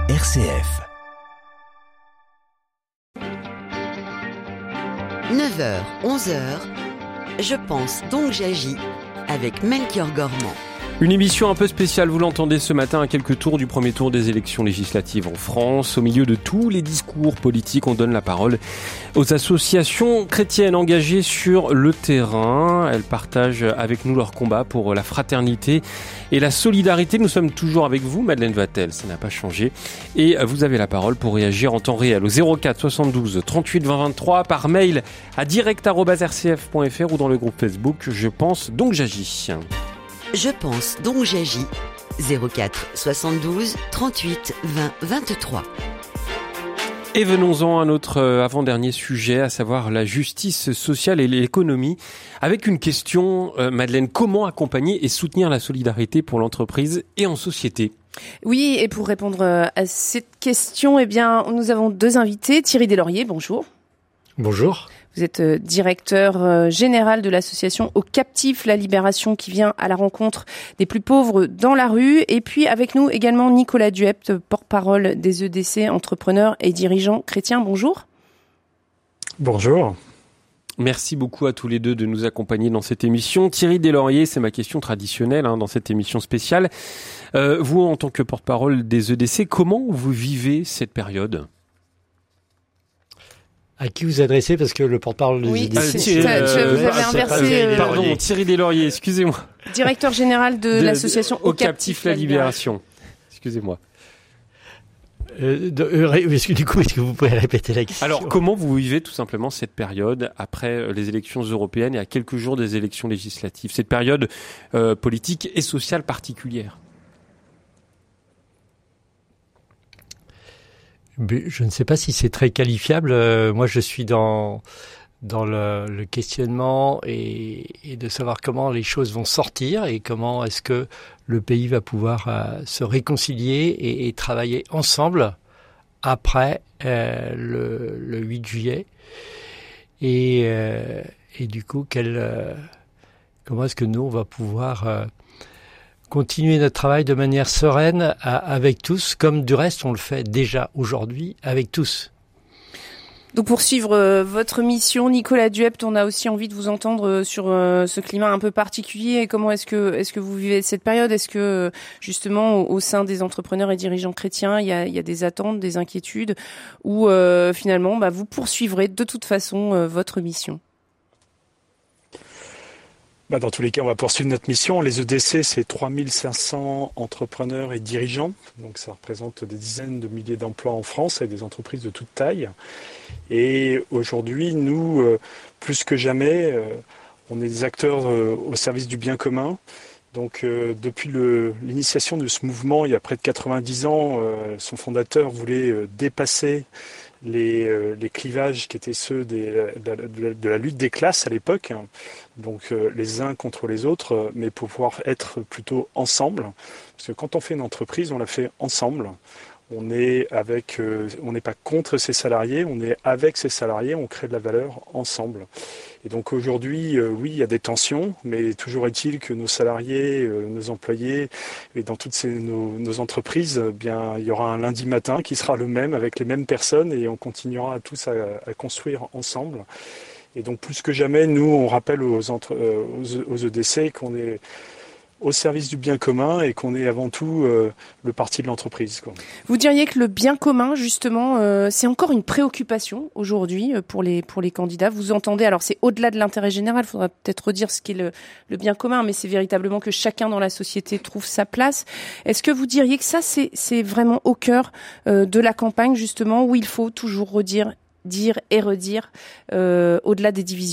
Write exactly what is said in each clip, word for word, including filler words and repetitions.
R C F. neuf heures, onze heures, je pense donc j'agis avec Melchior Gormand. Une émission un peu spéciale, vous l'entendez ce matin, à quelques tours du premier tour des élections législatives en France. Au milieu de tous les discours politiques, on donne la parole aux associations chrétiennes engagées sur le terrain. Elles partagent avec nous leur combat pour la fraternité et la solidarité. Nous sommes toujours avec vous, Madeleine Vatel, ça n'a pas changé. Et vous avez la parole pour réagir en temps réel au zéro quatre soixante-douze trente-huit vingt vingt-trois, par mail à direct arobase r c f point f r ou dans le groupe Facebook Je pense donc j'agis. Je pense donc j'agis. zéro quatre soixante-douze trente-huit vingt vingt-trois. Et venons-en à notre avant-dernier sujet, à savoir la justice sociale et l'économie, avec une question, euh, Madeleine, comment accompagner et soutenir la solidarité pour l'entreprise et en société ? Oui, et pour répondre à cette question, eh bien, nous avons deux invités. Thierry Deslauriers, bonjour. Bonjour. Vous êtes directeur général de l'association Aux Captifs, la Libération, qui vient à la rencontre des plus pauvres dans la rue. Et puis avec nous également Nicolas Duept, porte-parole des E D C, entrepreneurs et dirigeants chrétiens. Bonjour. Bonjour. Merci beaucoup à tous les deux de nous accompagner dans cette émission. Thierry Deslauriers, c'est ma question traditionnelle hein, dans cette émission spéciale. Euh, vous, en tant que porte-parole des E D C, comment vous vivez cette période ? À qui vous adressez, parce que le porte-parole des oui, E D C... Oui, c'est, euh, vous avez inversé... Euh, pardon, Thierry Deslauriers, excusez-moi. Directeur général de, de l'association Aux Captifs, la Libération. Excusez-moi. Euh, de, euh, est-ce que, du coup, est-ce que vous pouvez répéter la question ? Alors, comment vous vivez tout simplement cette période après les élections européennes et à quelques jours des élections législatives ? Cette période euh, politique et sociale particulière ? Je ne sais pas si c'est très qualifiable. Euh, moi, je suis dans dans le, le questionnement et, et de savoir comment les choses vont sortir et comment est-ce que le pays va pouvoir euh, se réconcilier et, et travailler ensemble après euh, le, le huit juillet. Et, euh, et du coup, quel, euh, comment est-ce que nous, on va pouvoir... Euh, continuer notre travail de manière sereine à, avec tous, comme du reste on le fait déjà aujourd'hui avec tous. Donc pour suivre euh, votre mission, Nicolas Duept, on a aussi envie de vous entendre euh, sur euh, ce climat un peu particulier. Et comment est-ce que est-ce que vous vivez cette période ? Est-ce que justement au, au sein des entrepreneurs et dirigeants chrétiens, il y a, il y a des attentes, des inquiétudes, ou euh, finalement bah, vous poursuivrez de toute façon euh, votre mission ? Bah dans tous les cas, on va poursuivre notre mission. Les E D C, c'est trois mille cinq cents entrepreneurs et dirigeants. Donc ça représente des dizaines de milliers d'emplois en France et des entreprises de toute taille. Et aujourd'hui, nous, euh, plus que jamais, euh, on est des acteurs euh, au service du bien commun. Donc euh, depuis le, l'initiation de ce mouvement, il y a près de quatre-vingt-dix ans, euh, son fondateur voulait euh, dépasser Les, euh, les clivages qui étaient ceux des, de, la, de, la, de la lutte des classes à l'époque, hein. Donc euh, les uns contre les autres, euh, mais pour pouvoir être plutôt ensemble. Parce que quand on fait une entreprise, on la fait ensemble. On est avec, euh, on n'est pas contre ses salariés, on est avec ses salariés, on crée de la valeur ensemble. Et donc aujourd'hui, euh, oui, il y a des tensions, mais toujours est-il que nos salariés, euh, nos employés, et dans toutes ces, nos, nos entreprises, eh bien, il y aura un lundi matin qui sera le même avec les mêmes personnes et on continuera tous à, à construire ensemble. Et donc plus que jamais, nous, on rappelle aux, entre, euh, aux, aux E D C qu'on est au service du bien commun et qu'on est avant tout euh, le parti de l'entreprise, quoi. Vous diriez que le bien commun, justement, euh, c'est encore une préoccupation aujourd'hui pour les pour les candidats. Vous entendez, alors c'est au-delà de l'intérêt général, il faudra peut-être redire ce qu'est le, le bien commun, mais c'est véritablement que chacun dans la société trouve sa place. Est-ce que vous diriez que ça, c'est, c'est vraiment au cœur euh, de la campagne, justement, où il faut toujours redire, dire et redire, euh, au-delà des divisions ?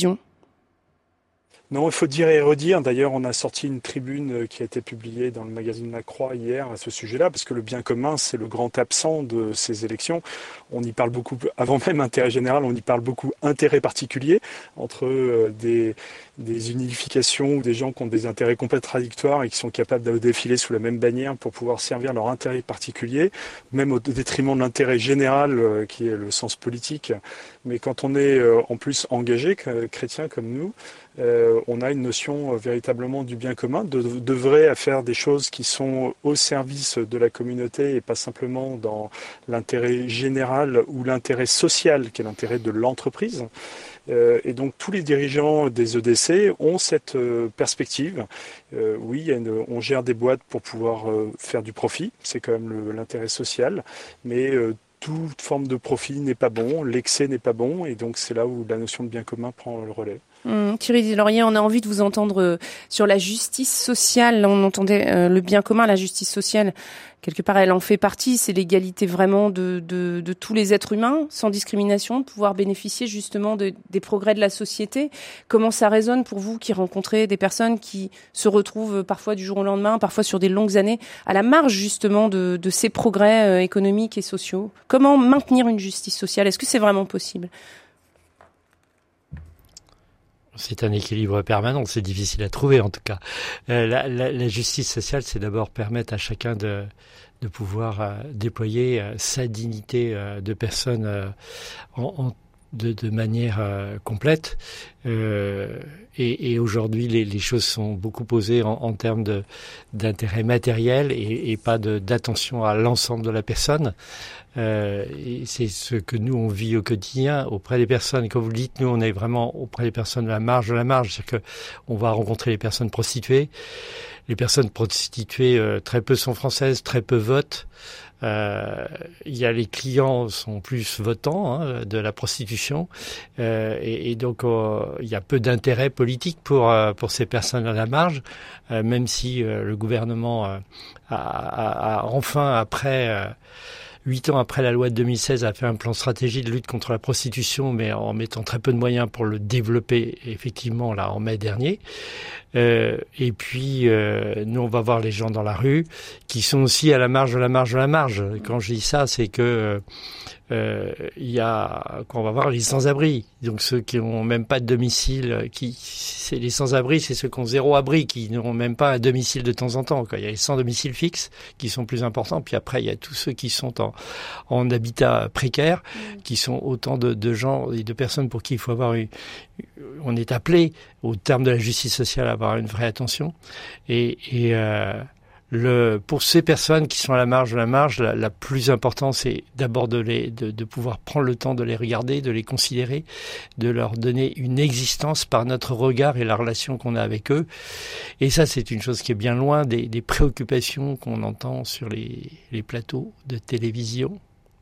Non, il faut dire et redire. D'ailleurs, on a sorti une tribune qui a été publiée dans le magazine La Croix hier à ce sujet-là, parce que le bien commun, c'est le grand absent de ces élections. On y parle beaucoup, avant même intérêt général, on y parle beaucoup intérêt particulier, entre euh, des, des unifications ou des gens qui ont des intérêts contradictoires et qui sont capables de défiler sous la même bannière pour pouvoir servir leur intérêt particulier, même au détriment de l'intérêt général, euh, qui est le sens politique. Mais quand on est euh, en plus engagé, chrétien comme nous, euh, on a une notion euh, véritablement du bien commun, de, de vrai à faire des choses qui sont au service de la communauté et pas simplement dans l'intérêt général ou l'intérêt social qui est l'intérêt de l'entreprise. Euh, et donc tous les dirigeants des E D C ont cette euh, perspective. Euh, oui, il y a une, on gère des boîtes pour pouvoir euh, faire du profit, c'est quand même le, l'intérêt social, mais euh, toute forme de profit n'est pas bon, l'excès n'est pas bon, et donc c'est là où la notion de bien commun prend le relais. Mmh, Thierry Deslauriers, on a envie de vous entendre euh, sur la justice sociale. On entendait euh, le bien commun, la justice sociale. Quelque part, elle en fait partie. C'est l'égalité vraiment de, de, de tous les êtres humains, sans discrimination, de pouvoir bénéficier justement de, des progrès de la société. Comment ça résonne pour vous qui rencontrez des personnes qui se retrouvent parfois du jour au lendemain, parfois sur des longues années, à la marge justement de, de ces progrès euh, économiques et sociaux? Comment maintenir une justice sociale? Est-ce que c'est vraiment possible? C'est un équilibre permanent, c'est difficile à trouver en tout cas. Euh, la, la, la justice sociale, c'est d'abord permettre à chacun de, de pouvoir euh, déployer euh, sa dignité euh, de personne euh, en, en De, de manière euh, complète. Euh, et, et aujourd'hui, les, les choses sont beaucoup posées en, en termes de, d'intérêt matériel et, et pas de, d'attention à l'ensemble de la personne. Euh, et c'est ce que nous, on vit au quotidien auprès des personnes. Comme vous le dites, nous, on est vraiment auprès des personnes de la marge de la marge. C'est-à-dire qu'on va rencontrer les personnes prostituées. Les personnes prostituées, euh, très peu sont françaises, très peu votent. Euh, il y a les clients sont plus votants hein, de la prostitution euh, et, et donc euh, il y a peu d'intérêt politique pour euh, pour ces personnes à la marge, euh, même si euh, le gouvernement euh, a, a, a enfin après euh, Huit ans après la loi de deux mille seize, a fait un plan stratégique de lutte contre la prostitution, mais en mettant très peu de moyens pour le développer, effectivement, là, en mai dernier. Euh, et puis, euh, nous, on va voir les gens dans la rue, qui sont aussi à la marge de la marge de la marge. Quand je dis ça, c'est que euh, il y a, qu'on va voir les sans-abri. Donc, ceux qui n'ont même pas de domicile, qui, c'est les sans-abri, c'est ceux qui ont zéro abri, qui n'ont même pas un domicile de temps en temps, quoi. Il y a les sans domicile fixe, qui sont plus importants. Puis après, il y a tous ceux qui sont en, en habitat précaire, mmh. qui sont autant de, de gens et de personnes pour qui il faut avoir une, on est appelé, au terme de la justice sociale, à avoir une vraie attention. Et, et euh, le, pour ces personnes qui sont à la marge de la marge, la, la plus importante, c'est d'abord de, les, de, de pouvoir prendre le temps de les regarder, de les considérer, de leur donner une existence par notre regard et la relation qu'on a avec eux. Et ça, c'est une chose qui est bien loin des, des préoccupations qu'on entend sur les, les plateaux de télévision.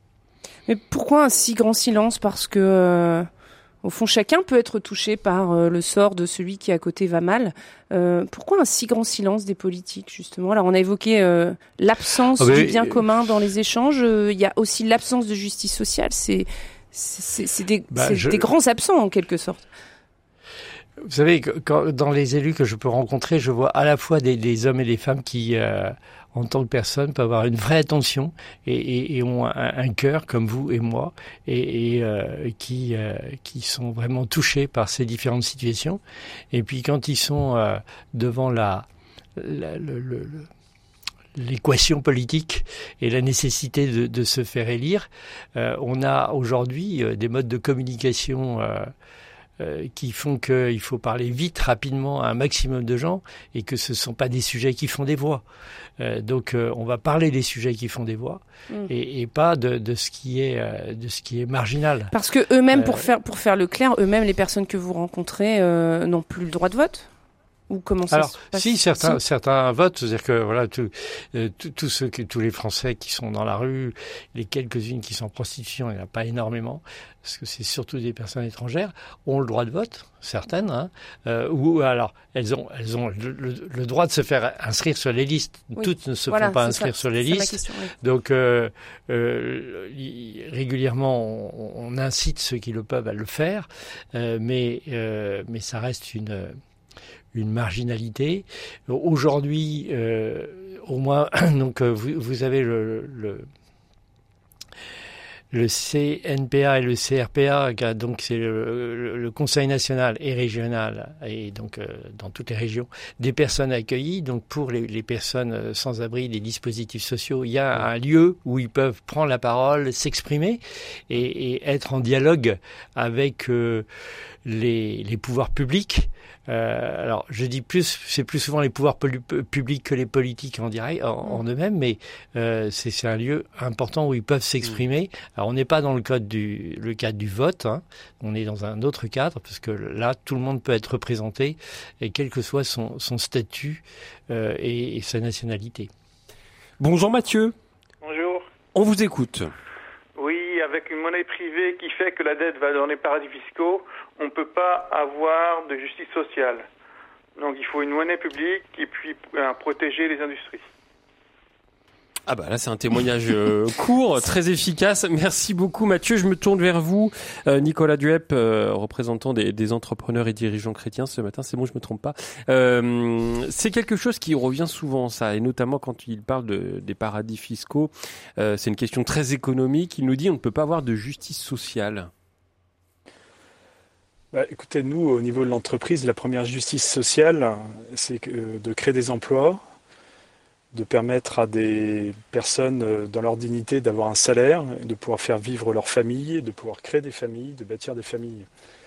Mais pourquoi un si grand silence? Parce que... Euh... Au fond, chacun peut être touché par euh, le sort de celui qui à côté va mal. Euh, pourquoi un si grand silence des politiques, justement? Alors, on a évoqué euh, l'absence ah ben, du bien euh... commun dans les échanges. Il euh, y a aussi l'absence de justice sociale. C'est, c'est, c'est, des, bah, c'est je... des grands absents, en quelque sorte. Vous savez, quand, dans les élus que je peux rencontrer, je vois à la fois des, des hommes et des femmes qui... Euh, en tant que personne, peuvent avoir une vraie attention et, et, et ont un, un cœur comme vous et moi et, et euh, qui euh, qui sont vraiment touchés par ces différentes situations. Et puis quand ils sont euh, devant la, la le, le, le l'équation politique et la nécessité de, de se faire élire, euh, on a aujourd'hui euh, des modes de communication euh, Euh, qui font qu'il faut parler vite, rapidement à un maximum de gens et que ce ne sont pas des sujets qui font des voix. Euh, donc euh, on va parler des sujets qui font des voix mmh. et, et pas de, de, ce qui est, euh, de ce qui est marginal. Parce que eux-mêmes, euh, pour, faire, pour faire le clair, eux-mêmes, les personnes que vous rencontrez euh, n'ont plus le droit de vote ? Ou comment ça Alors, se passe? si certains, si. certains votent, c'est-à-dire que voilà, tout, euh, tous ceux, qui, tous les Français qui sont dans la rue, les quelques-unes qui sont en prostitution, il n'y en a pas énormément, parce que c'est surtout des personnes étrangères, ont le droit de vote, certaines, hein, euh, ou alors elles ont, elles ont le, le, le droit de se faire inscrire sur les listes. Oui. Toutes ne se voilà, font pas inscrire ça, sur les listes. Question, oui. Donc euh, euh, régulièrement, on, on incite ceux qui le peuvent à le faire, euh, mais euh, mais ça reste une une marginalité. Aujourd'hui, euh, au moins, donc vous, vous avez le, le le C N P A et le C R P A, donc c'est le, le, le Conseil national et régional, et donc euh, dans toutes les régions, des personnes accueillies. Donc pour les, les personnes sans abri, des dispositifs sociaux, il y a un lieu où ils peuvent prendre la parole, s'exprimer et, et être en dialogue avec euh, les, les pouvoirs publics. Euh, alors, je dis plus, c'est plus souvent les pouvoirs poli- publics que les politiques en direct, en, en eux-mêmes, mais euh, c'est, c'est un lieu important où ils peuvent s'exprimer. Alors, on n'est pas dans le cadre du, le cadre du vote, hein. On est dans un autre cadre, parce que là, tout le monde peut être représenté, et quel que soit son, son statut euh, et, et sa nationalité. Bonjour Mathieu. Bonjour. On vous écoute. Oui, avec une monnaie privée qui fait que la dette va dans les paradis fiscaux, on ne peut pas avoir de justice sociale. Donc il faut une monnaie publique et puis euh, protéger les industries. Ah bah là c'est un témoignage euh, court, très efficace. Merci beaucoup Mathieu. Je me tourne vers vous, euh, Nicolas Duep, euh, représentant des, des entrepreneurs et dirigeants chrétiens ce matin. C'est bon, je me trompe pas. Euh, c'est quelque chose qui revient souvent, ça, et notamment quand il parle de, des paradis fiscaux. Euh, c'est une question très économique. Il nous dit on ne peut pas avoir de justice sociale. Bah, écoutez, nous, au niveau de l'entreprise, la première justice sociale, c'est que, de créer des emplois, de permettre à des personnes dans leur dignité d'avoir un salaire, de pouvoir faire vivre leur famille, de pouvoir créer des familles, de bâtir des familles.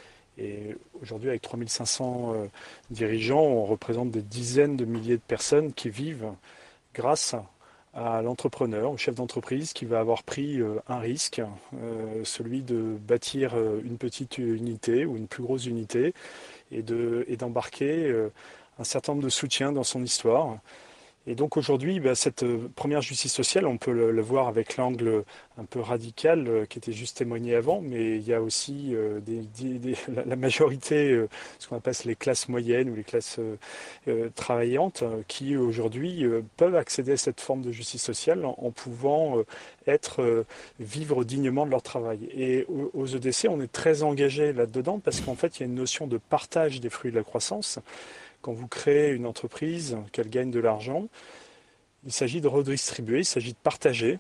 Et aujourd'hui, avec trois mille cinq cents euh, dirigeants, on représente des dizaines de milliers de personnes qui vivent grâce à l'entrepreneur, au chef d'entreprise qui va avoir pris euh, un risque, euh, celui de bâtir euh, une petite unité ou une plus grosse unité et, de, et d'embarquer euh, un certain nombre de soutiens dans son histoire. Et donc aujourd'hui, bah, cette première justice sociale, on peut le, le voir avec l'angle un peu radical euh, qui était juste témoigné avant, mais il y a aussi euh, des, des, des, la, la majorité, euh, ce qu'on appelle les classes moyennes ou les classes euh, euh, travaillantes, euh, qui aujourd'hui euh, peuvent accéder à cette forme de justice sociale en, en pouvant euh, être euh, vivre dignement de leur travail. Et aux, aux E D C, on est très engagé là-dedans parce qu'en fait, il y a une notion de partage des fruits de la croissance. Quand vous créez une entreprise, qu'elle gagne de l'argent, il s'agit de redistribuer, il s'agit de partager.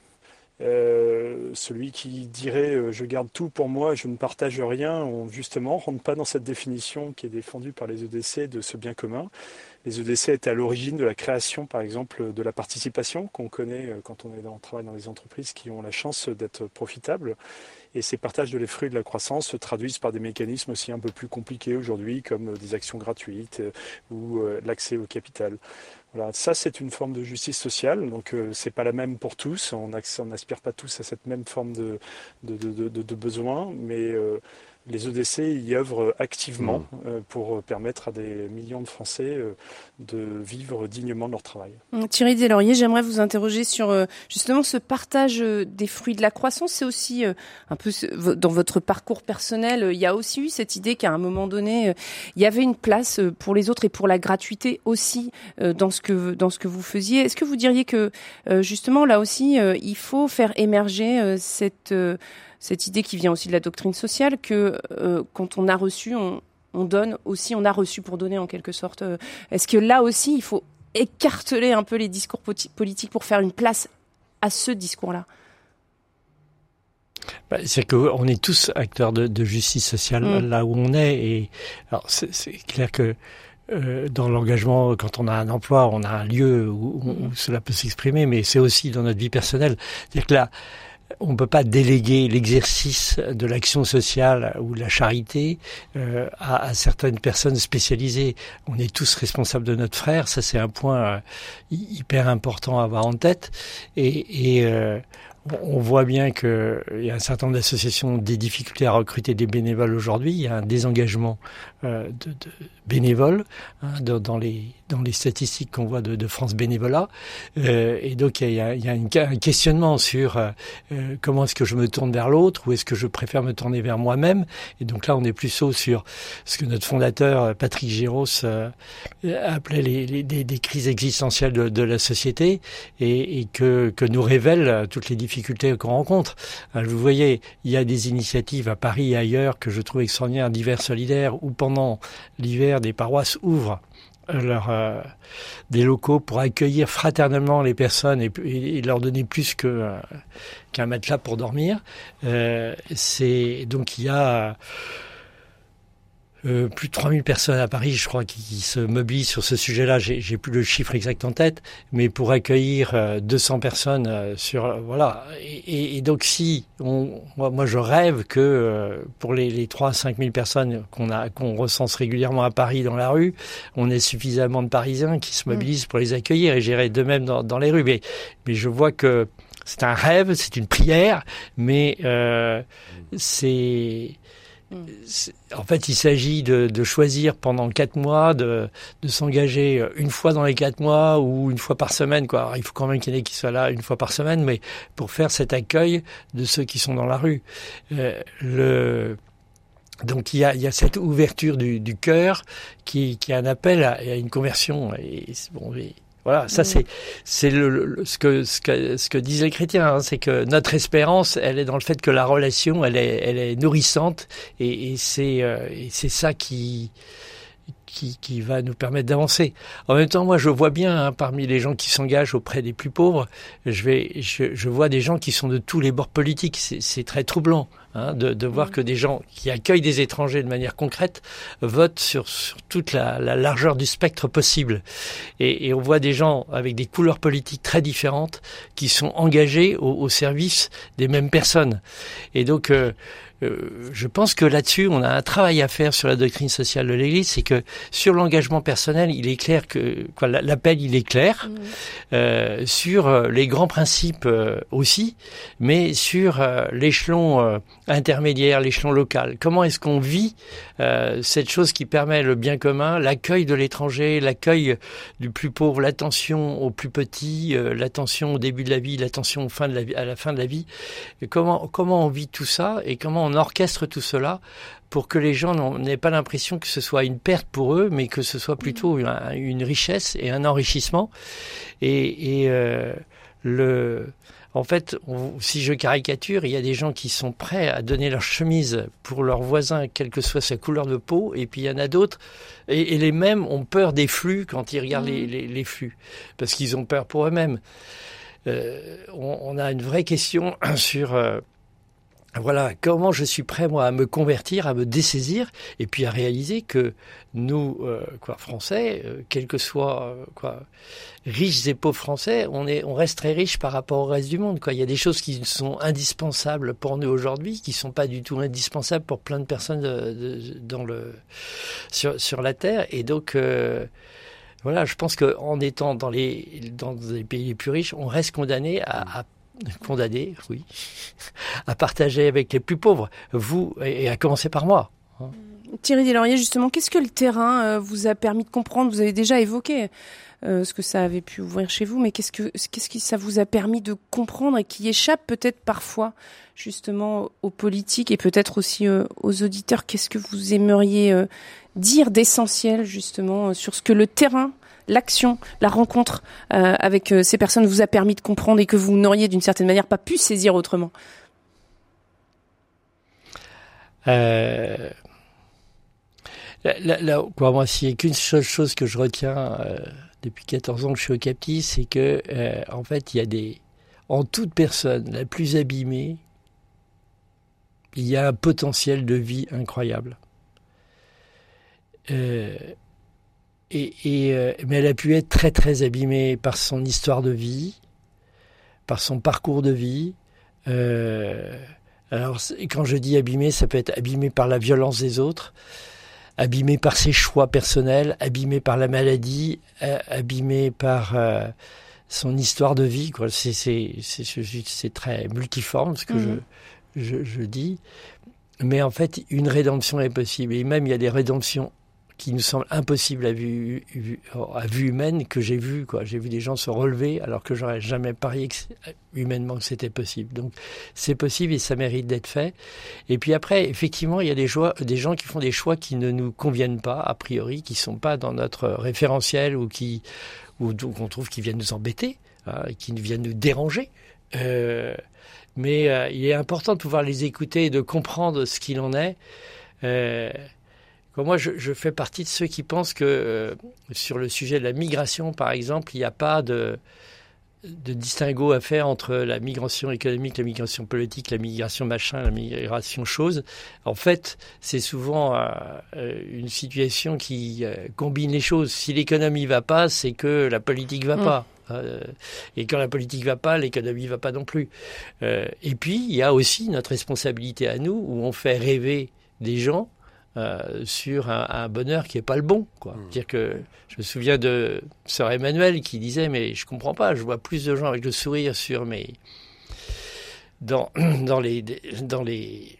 Euh, celui qui dirait euh, je garde tout pour moi, je ne partage rien, on justement rentre pas dans cette définition qui est défendue par les E D C de ce bien commun. Les E D C étaient à l'origine de la création, par exemple, de la participation qu'on connaît quand on est dans, on travaille dans les entreprises qui ont la chance d'être profitables. Et ces partages de les fruits de la croissance se traduisent par des mécanismes aussi un peu plus compliqués aujourd'hui, comme des actions gratuites euh, ou euh, l'accès au capital. Voilà, ça c'est une forme de justice sociale, donc euh, c'est pas la même pour tous, on n'aspire pas tous à cette même forme de, de, de, de, de besoin, mais euh, les E D C y œuvrent activement mmh. euh, pour permettre à des millions de Français euh, de vivre dignement de leur travail. Thierry Deslauriers, j'aimerais vous interroger sur euh, justement ce partage euh, des fruits de la croissance. C'est aussi euh, un peu ce, dans votre parcours personnel, euh, il y a aussi eu cette idée qu'à un moment donné, euh, il y avait une place euh, pour les autres et pour la gratuité aussi euh, dans ce que dans ce que vous faisiez. Est-ce que vous diriez que euh, justement là aussi, euh, il faut faire émerger euh, cette euh, cette idée qui vient aussi de la doctrine sociale que euh, quand on a reçu, on, on donne aussi, on a reçu pour donner en quelque sorte. Est-ce que là aussi, il faut écarteler un peu les discours politiques pour faire une place à ce discours-là ? Bah, c'est qu'on est tous acteurs de, de justice sociale mmh. là où on est. Et alors c'est, c'est clair que euh, dans l'engagement, quand on a un emploi, on a un lieu où, où, où cela peut s'exprimer, mais c'est aussi dans notre vie personnelle. C'est-à-dire que là, on ne peut pas déléguer l'exercice de l'action sociale ou de la charité euh, à, à certaines personnes spécialisées. On est tous responsables de notre frère, ça c'est un point euh, hyper important à avoir en tête. Et, et euh, on voit bien qu'il y a un certain nombre d'associations des difficultés à recruter des bénévoles aujourd'hui. Il y a un désengagement euh, de, de bénévoles hein, de, dans les dans les statistiques qu'on voit de, de France Bénévolat. Euh, et donc il y a, il y a une, un questionnement sur euh, comment est-ce que je me tourne vers l'autre ou est-ce que je préfère me tourner vers moi-même. Et donc là on est plus haut sur ce que notre fondateur Patrick Géros euh, appelait les, les des, des crises existentielles de, de la société et, et que que nous révèlent toutes les difficultés qu'on rencontre. Alors, vous voyez, il y a des initiatives à Paris et ailleurs que je trouve extraordinaires, d'hiver solidaire, où pendant l'hiver, des paroisses ouvrent leur, euh, des locaux pour accueillir fraternellement les personnes et, et, et leur donner plus que, euh, qu'un matelas pour dormir. Euh, c'est, donc il y a... Euh, plus de trois mille personnes à Paris, je crois, qui, qui se mobilisent sur ce sujet-là. J'ai, j'ai plus le chiffre exact en tête, mais pour accueillir euh, deux cents personnes euh, sur euh, voilà. Et, et, et donc si on, moi, moi je rêve que euh, pour les, les trois à cinq mille personnes qu'on a qu'on recense régulièrement à Paris dans la rue, on ait suffisamment de Parisiens qui se mobilisent pour les accueillir et j'irai de même dans, dans les rues. Mais mais je vois que c'est un rêve, c'est une prière, mais euh, c'est en fait, il s'agit de, de choisir pendant quatre mois, de, de s'engager une fois dans les quatre mois ou une fois par semaine, quoi. Alors, il faut quand même qu'il y en ait qui soient là une fois par semaine, mais pour faire cet accueil de ceux qui sont dans la rue. Euh, le... Donc il y a, il y a cette ouverture du, du cœur qui, qui est un appel à, à une conversion. Et bon, et, voilà, ça c'est c'est le, le ce que ce que ce que disaient les chrétiens, hein, c'est que notre espérance, elle est dans le fait que la relation, elle est elle est nourrissante et, et c'est euh, et c'est ça qui qui qui va nous permettre d'avancer. En même temps, moi je vois bien hein, parmi les gens qui s'engagent auprès des plus pauvres, je vais je, je vois des gens qui sont de tous les bords politiques, c'est c'est très troublant. Hein, de, de voir que des gens qui accueillent des étrangers de manière concrète votent sur, sur toute la, la largeur du spectre possible. Et, et on voit des gens avec des couleurs politiques très différentes qui sont engagés au, au service des mêmes personnes. Et donc, euh, euh, je pense que là-dessus, on a un travail à faire sur la doctrine sociale de l'Église, c'est que sur l'engagement personnel, il est clair que quoi, l'appel, il est clair, mmh. euh, sur les grands principes euh, aussi, mais sur euh, l'échelon euh, intermédiaire, l'échelon local. Comment est-ce qu'on vit euh, cette chose qui permet le bien commun, l'accueil de l'étranger, l'accueil du plus pauvre, l'attention aux plus petits, euh, l'attention au début de la vie, l'attention au fin de la vie, à la fin de la vie. Et comment comment on vit tout ça et comment on orchestre tout cela pour que les gens n'aient pas l'impression que ce soit une perte pour eux, mais que ce soit plutôt une, une richesse et un enrichissement. Et, et euh, le En fait, on, si je caricature, il y a des gens qui sont prêts à donner leur chemise pour leurs voisins, quelle que soit sa couleur de peau, et puis il y en a d'autres, et, et les mêmes ont peur des flux quand ils regardent mmh. les, les, les flux, parce qu'ils ont peur pour eux-mêmes. Euh, on, on a une vraie question sur... Euh, Voilà, comment je suis prêt, moi, à me convertir, à me dessaisir, et puis à réaliser que nous, euh, quoi, Français, euh, quels que soient, euh, quoi, riches et pauvres Français, on est, on reste très riches par rapport au reste du monde, quoi. Il y a des choses qui sont indispensables pour nous aujourd'hui, qui sont pas du tout indispensables pour plein de personnes de, de, dans le, sur, sur la Terre, et donc, euh, voilà, je pense que en étant dans les, dans les pays les plus riches, on reste condamné à, à condamné, oui, à partager avec les plus pauvres, vous, et à commencer par moi. Hein. Thierry Deslauriers, justement, qu'est-ce que le terrain euh, vous a permis de comprendre ? Vous avez déjà évoqué euh, ce que ça avait pu ouvrir chez vous, mais qu'est-ce que qu'est-ce que ça vous a permis de comprendre et qui échappe peut-être parfois justement aux politiques et peut-être aussi euh, aux auditeurs ? Qu'est-ce que vous aimeriez euh, dire d'essentiel justement euh, sur ce que le terrain, l'action, la rencontre euh, avec euh, ces personnes vous a permis de comprendre et que vous n'auriez d'une certaine manière pas pu saisir autrement ? euh, là, là, là, quoi, moi, s'il n'y a qu'une seule chose que je retiens euh, depuis quatorze ans que je suis au CAPTI, c'est que euh, en fait, il y a des, en toute personne la plus abîmée, il y a un potentiel de vie incroyable. Euh, Et, et euh, mais elle a pu être très très abîmée par son histoire de vie, par son parcours de vie. Euh, alors quand je dis abîmée, ça peut être abîmée par la violence des autres, abîmée par ses choix personnels, abîmée par la maladie, euh, abîmée par euh, son histoire de vie. Quoi. C'est, c'est, c'est, c'est très multiforme ce que mmh. je, je, je dis. Mais en fait, une rédemption est possible. Et même il y a des rédemptions qui nous semble impossible à vue, à vue humaine, que j'ai vu, quoi. J'ai vu des gens se relever alors que j'aurais jamais parié que humainement que c'était possible. Donc, c'est possible et ça mérite d'être fait. Et puis après, effectivement, il y a des, joies, des gens qui font des choix qui ne nous conviennent pas, a priori, qui sont pas dans notre référentiel ou qui, ou qu'on trouve qu'ils viennent nous embêter, hein, qui viennent nous déranger. Euh, mais euh, il est important de pouvoir les écouter et de comprendre ce qu'il en est. Euh, Moi, je, je fais partie de ceux qui pensent que euh, sur le sujet de la migration, par exemple, il n'y a pas de, de distinguo à faire entre la migration économique, la migration politique, la migration machin, la migration chose. En fait, c'est souvent euh, une situation qui euh, combine les choses. Si l'économie va pas, c'est que la politique va mmh. pas. Euh, et quand la politique va pas, l'économie va pas non plus. Euh, et puis, il y a aussi notre responsabilité à nous, où on fait rêver des gens Euh, sur un, un bonheur qui est pas le bon, quoi. Mmh. C'est-à-dire que je me souviens de sœur Emmanuelle qui disait mais je comprends pas, je vois plus de gens avec le sourire sur mes dans dans les dans les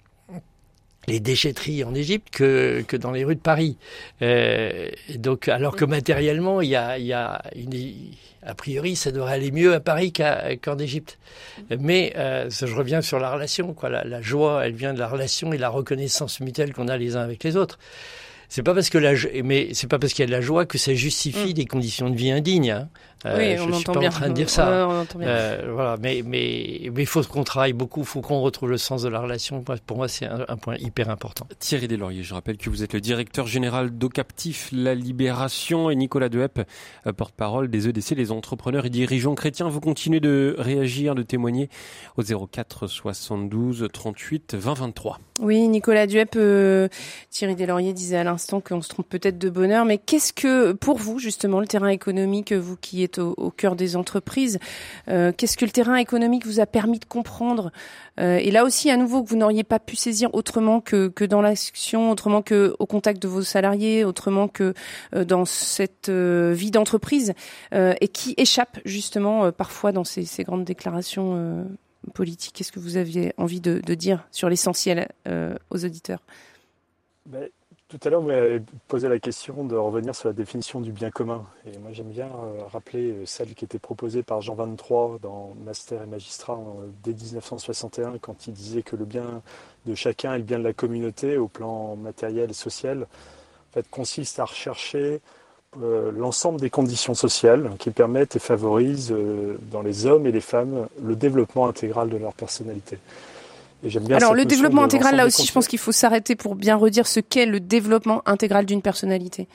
les déchetteries en Égypte que que dans les rues de Paris. Euh, donc alors que matériellement il y a il y a une a priori, ça devrait aller mieux à Paris qu'à, qu'en Égypte. Mais euh, ça, je reviens sur la relation, quoi. La, la joie, elle vient de la relation et la reconnaissance mutuelle qu'on a les uns avec les autres. C'est pas parce que la, mais c'est pas parce qu'il y a de la joie que ça justifie mmh. des conditions de vie indignes. Hein. Euh, oui, je on suis entend pas bien. en train de dire ça. Ouais, on entend bien. Euh, voilà, mais mais mais il faut qu'on travaille beaucoup, il faut qu'on retrouve le sens de la relation. Pour moi, c'est un, un point hyper important. Thierry Deslauriers, je rappelle que vous êtes le directeur général d'Ocaptif La Libération et Nicolas Deheppe, porte-parole des E D C, les entrepreneurs et dirigeants chrétiens. Vous continuez de réagir, de témoigner au zéro quatre soixante-douze trente-huit vingt vingt-trois. Oui, Nicolas Deheppe, euh, Thierry Deslauriers disait à l'instant qu'on se trompe peut-être de bonheur, mais qu'est-ce que, pour vous, justement, le terrain économique, vous qui êtes au, au cœur des entreprises, euh, qu'est-ce que le terrain économique vous a permis de comprendre euh, et là aussi, à nouveau, que vous n'auriez pas pu saisir autrement que, que dans l'action, autrement que au contact de vos salariés, autrement que euh, dans cette euh, vie d'entreprise, euh, et qui échappe, justement, euh, parfois dans ces, ces grandes déclarations euh, politiques. Qu'est-ce que vous aviez envie de, de dire sur l'essentiel euh, aux auditeurs? Ben, tout à l'heure, vous m'avez posé la question de revenir sur la définition du bien commun. Et moi, j'aime bien euh, rappeler euh, celle qui était proposée par Jean vingt-trois dans Master et Magistrat en, dès dix-neuf cent soixante et un, quand il disait que le bien de chacun est le bien de la communauté au plan matériel et social. En fait, consiste à rechercher euh, l'ensemble des conditions sociales qui permettent et favorisent euh, dans les hommes et les femmes le développement intégral de leur personnalité. Et j'aime bien Alors le développement de intégral, là aussi, je pense qu'il faut s'arrêter pour bien redire ce qu'est le développement intégral d'une personnalité.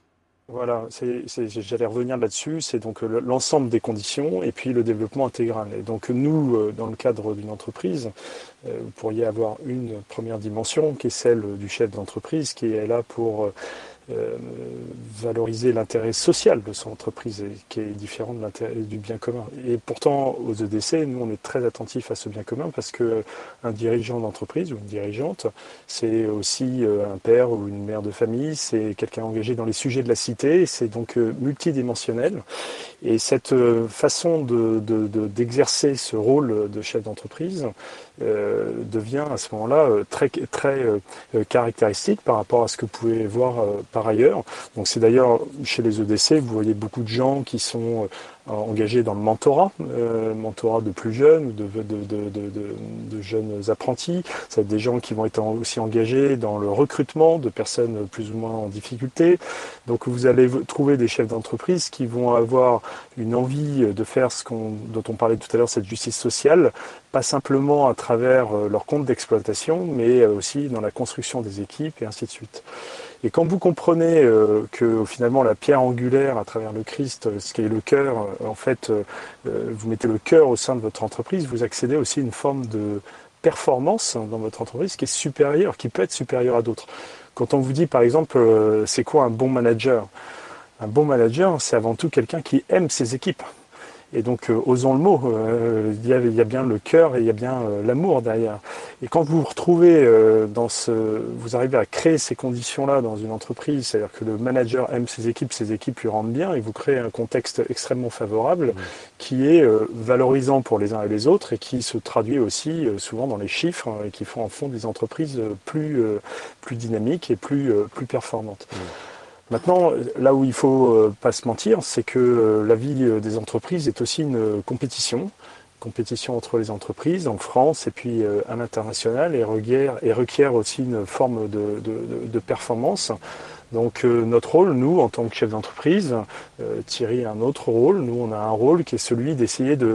Voilà, c'est, c'est, j'allais revenir là-dessus, c'est donc l'ensemble des conditions et puis le développement intégral. Et donc nous, dans le cadre d'une entreprise, vous pourriez avoir une première dimension qui est celle du chef d'entreprise, qui est là pour Euh, valoriser l'intérêt social de son entreprise, et qui est différent de l'intérêt du bien commun. Et pourtant, aux E D C, nous, on est très attentifs à ce bien commun parce que un dirigeant d'entreprise ou une dirigeante, c'est aussi un père ou une mère de famille, c'est quelqu'un engagé dans les sujets de la cité, c'est donc multidimensionnel. Et cette façon de, de, de, d'exercer ce rôle de chef d'entreprise euh, devient à ce moment-là très, très euh, caractéristique par rapport à ce que vous pouvez voir euh, par ailleurs. Donc c'est d'ailleurs chez les E D C, vous voyez beaucoup de gens qui sont euh, engagés dans le mentorat, euh, mentorat de plus jeunes ou de, de, de, de, de, de jeunes apprentis. Ça va être des gens qui vont être aussi engagés dans le recrutement de personnes plus ou moins en difficulté. Donc vous allez trouver des chefs d'entreprise qui vont avoir une envie de faire ce qu'on, dont on parlait tout à l'heure, cette justice sociale, pas simplement à travers leur compte d'exploitation, mais aussi dans la construction des équipes et ainsi de suite. Et quand vous comprenez euh, que finalement la pierre angulaire à travers le Christ, ce qui est le cœur, euh, en fait, euh, vous mettez le cœur au sein de votre entreprise, vous accédez aussi à une forme de performance dans votre entreprise qui est supérieure, qui peut être supérieure à d'autres. Quand on vous dit par exemple, euh, c'est quoi un bon manager ? Un bon manager, c'est avant tout quelqu'un qui aime ses équipes. Et donc, euh, osons le mot, euh, il, y a, il y a bien le cœur et il y a bien euh, l'amour derrière. Et quand vous vous retrouvez euh, dans ce... Vous arrivez à créer ces conditions-là dans une entreprise, c'est-à-dire que le manager aime ses équipes, ses équipes lui rendent bien, et vous créez un contexte extrêmement favorable, mmh. qui est euh, valorisant pour les uns et les autres, et qui se traduit aussi euh, souvent dans les chiffres, et qui font en fond des entreprises plus, euh, plus dynamiques et plus, euh, plus performantes. Mmh. Maintenant, là où il faut euh, pas se mentir, c'est que euh, la vie des entreprises est aussi une compétition, compétition entre les entreprises en France et puis euh, à l'international, et requiert, et requiert aussi une forme de, de, de performance. Donc euh, notre rôle, nous, en tant que chef d'entreprise, euh, Thierry a un autre rôle. Nous, on a un rôle qui est celui d'essayer de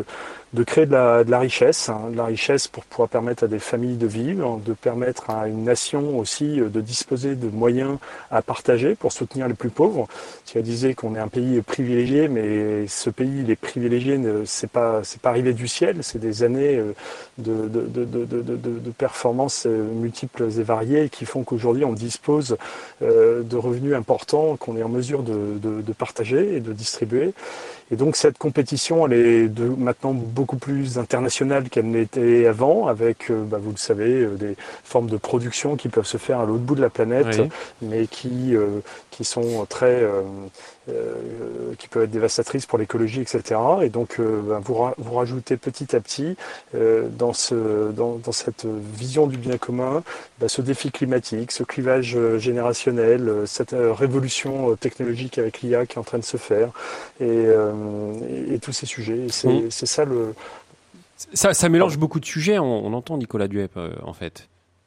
de créer de la, de la richesse, hein, de la richesse pour pouvoir permettre à des familles de vivre, de permettre à une nation aussi de disposer de moyens à partager pour soutenir les plus pauvres. Tu disais qu'on est un pays privilégié, mais ce pays, il est privilégié, c'est pas, c'est pas arrivé du ciel, c'est des années de, de, de, de, de, de, de performances multiples et variées qui font qu'aujourd'hui on dispose de revenus importants qu'on est en mesure de, de, de partager et de distribuer. Et donc cette compétition, elle est de, maintenant beaucoup plus internationale qu'elle n'était avant, avec, bah, vous le savez, des formes de production qui peuvent se faire à l'autre bout de la planète, oui. mais qui, euh, qui sont très, euh, euh, qui peuvent être dévastatrices pour l'écologie, et cetera. Et donc euh, bah, vous, ra- vous rajoutez petit à petit euh, dans, ce, dans, dans cette vision du bien commun, bah, ce défi climatique, ce clivage générationnel, cette euh, révolution technologique avec l'I A qui est en train de se faire. Et, euh, Et, et tous ces sujets. C'est, mmh. c'est ça le. Ça, ça mélange beaucoup de sujets. On, on entend Nicolas Duep euh, en fait.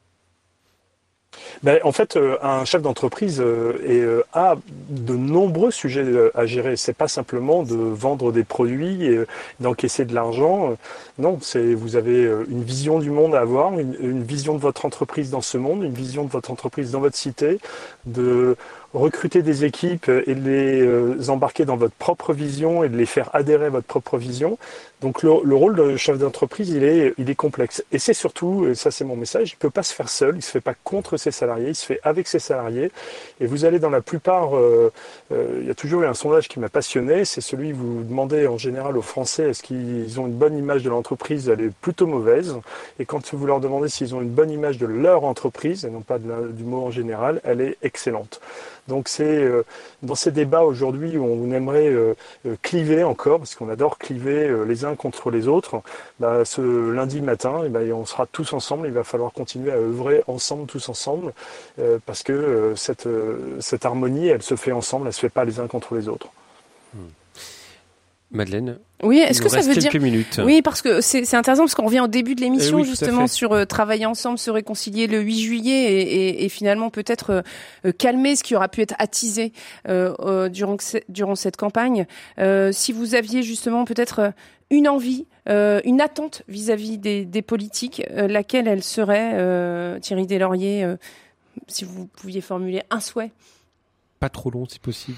Ben, en fait, euh, un chef d'entreprise euh, est, euh, a de nombreux sujets euh, à gérer. C'est pas simplement de vendre des produits et euh, d'encaisser de l'argent. Non, c'est vous avez une vision du monde à avoir, une, une vision de votre entreprise dans ce monde, une vision de votre entreprise dans votre cité, de recruter des équipes et de les euh, embarquer dans votre propre vision et de les faire adhérer à votre propre vision. Donc le, le rôle de chef d'entreprise, il est, il est complexe. Et c'est surtout, et ça c'est mon message, il ne peut pas se faire seul, il ne se fait pas contre ses salariés, il se fait avec ses salariés. Et vous allez dans la plupart, euh, euh, il y a toujours eu un sondage qui m'a passionné, c'est celui où vous demandez en général aux Français est-ce qu'ils ont une bonne image de l'entreprise, elle est plutôt mauvaise. Et quand vous leur demandez s'ils ont une bonne image de leur entreprise, et non pas de la, du mot en général, elle est excellente. Donc c'est euh, dans ces débats aujourd'hui où on aimerait euh, euh, cliver encore, parce qu'on adore cliver euh, les uns contre les autres, bah, ce lundi matin, eh ben, on sera tous ensemble, il va falloir continuer à œuvrer ensemble, tous ensemble, euh, parce que euh, cette, euh, cette harmonie, elle se fait ensemble, elle ne se fait pas les uns contre les autres. Hmm. Madeleine, oui, est-ce que ça veut dire minutes. Oui, parce que c'est, c'est intéressant parce qu'on revient au début de l'émission eh oui, justement sur euh, travailler ensemble, se réconcilier le huit juillet et, et, et finalement peut-être euh, calmer ce qui aura pu être attisé euh, euh, durant durant cette campagne. Euh, si vous aviez justement peut-être euh, une envie, euh, une attente vis-à-vis des, des politiques, euh, laquelle elle serait, euh, Thierry Deslauriers, euh, si vous pouviez formuler un souhait. Pas trop long, si possible.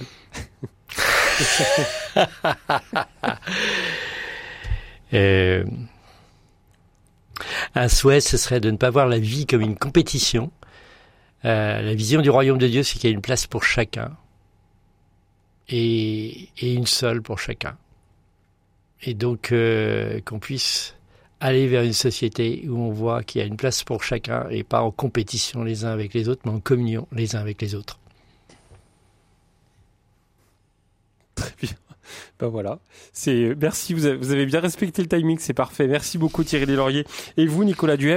euh, un souhait, ce serait de ne pas voir la vie comme une compétition. Euh, la vision du royaume de Dieu, c'est qu'il y a une place pour chacun et, et une seule pour chacun. Et donc euh, qu'on puisse aller vers une société où on voit qu'il y a une place pour chacun et pas en compétition les uns avec les autres, mais en communion les uns avec les autres. Très bien. Ben voilà. C'est, merci, vous avez, vous avez bien respecté le timing, c'est parfait. Merci beaucoup Thierry Deslauriers. Et vous, Nicolas Duep ?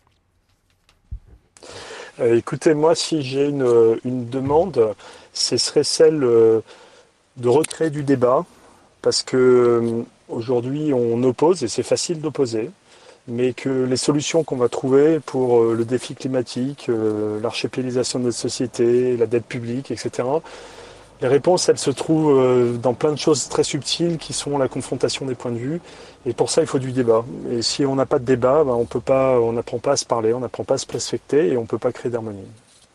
euh, Écoutez, moi, si j'ai une, une demande, ce serait celle euh, de recréer du débat, parce que euh, aujourd'hui, on oppose, et c'est facile d'opposer, mais que les solutions qu'on va trouver pour euh, le défi climatique, euh, l'archipélisation de notre société, la dette publique, et cetera, les réponses, elles se trouvent dans plein de choses très subtiles qui sont la confrontation des points de vue. Et pour ça, il faut du débat. Et si on n'a pas de débat, ben on peut pas, on n'apprend pas à se parler, on n'apprend pas à se respecter et on ne peut pas créer d'harmonie.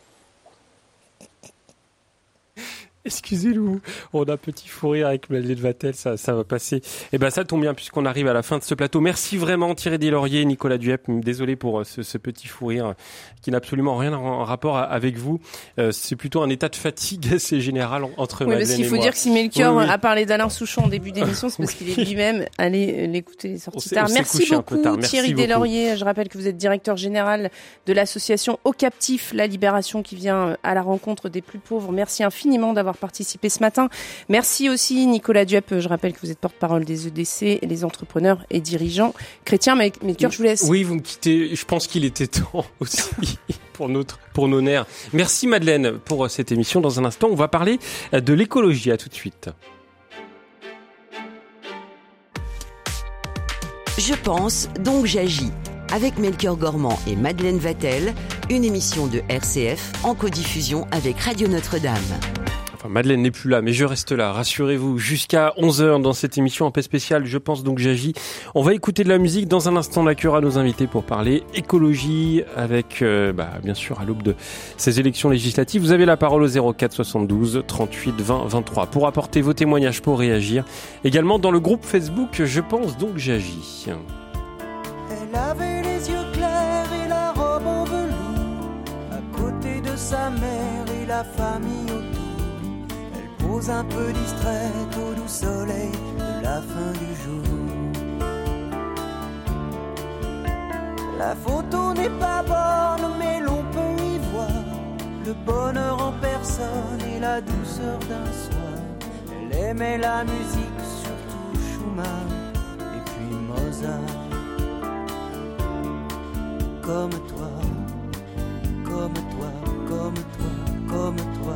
Excusez-nous, on a un petit fou rire avec Madeleine Vatel, ça, ça va passer. Et ben ça tombe bien puisqu'on arrive à la fin de ce plateau. Merci vraiment Thierry Deslauriers, Nicolas Duep. Désolé pour ce, ce petit fou rire qui n'a absolument rien en rapport avec vous. Euh, c'est plutôt un état de fatigue assez général entre oui, Madeleine et moi. Parce qu'il faut dire que si Melchior oui, oui. a parlé d'Alain Souchon en début d'émission, c'est parce oui. qu'il est lui-même allé l'écouter sorti tard. Merci beaucoup tard. Merci Thierry beaucoup. Deslauriers. Je rappelle que vous êtes directeur général de l'association Au Captif, La Libération, qui vient à la rencontre des plus pauvres. Merci infiniment d'avoir participé ce matin. Merci aussi Nicolas Duep, je rappelle que vous êtes porte-parole des E D C, les entrepreneurs et dirigeants chrétiens. Mais Melchior, je vous laisse. Oui, vous me quittez. Je pense qu'il était temps aussi pour notre, pour nos nerfs. Merci Madeleine pour cette émission. Dans un instant, on va parler de l'écologie. À tout de suite. Je pense, donc j'agis. Avec Melchior Gormand et Madeleine Vatel, une émission de R C F en codiffusion avec Radio Notre-Dame. Enfin, Madeleine n'est plus là, mais je reste là, rassurez-vous, jusqu'à onze heures dans cette émission un peu spéciale, je pense donc j'agis. On va écouter de la musique, dans un instant, on accueillera nos invités pour parler écologie, avec, euh, bah, bien sûr, à l'aube de ces élections législatives. Vous avez la parole au zéro quatre soixante-douze trente-huit vingt vingt-trois pour apporter vos témoignages, pour réagir. Également dans le groupe Facebook, je pense donc j'agis. Elle avait les yeux clairs et la robe en velours, à côté de sa mère et la famille autour. Pose un peu distraite au doux soleil de la fin du jour. La photo n'est pas bonne, mais l'on peut y voir le bonheur en personne et la douceur d'un soir. Elle aimait la musique, surtout Schumann et puis Mozart. Comme toi, comme toi, comme toi, comme toi.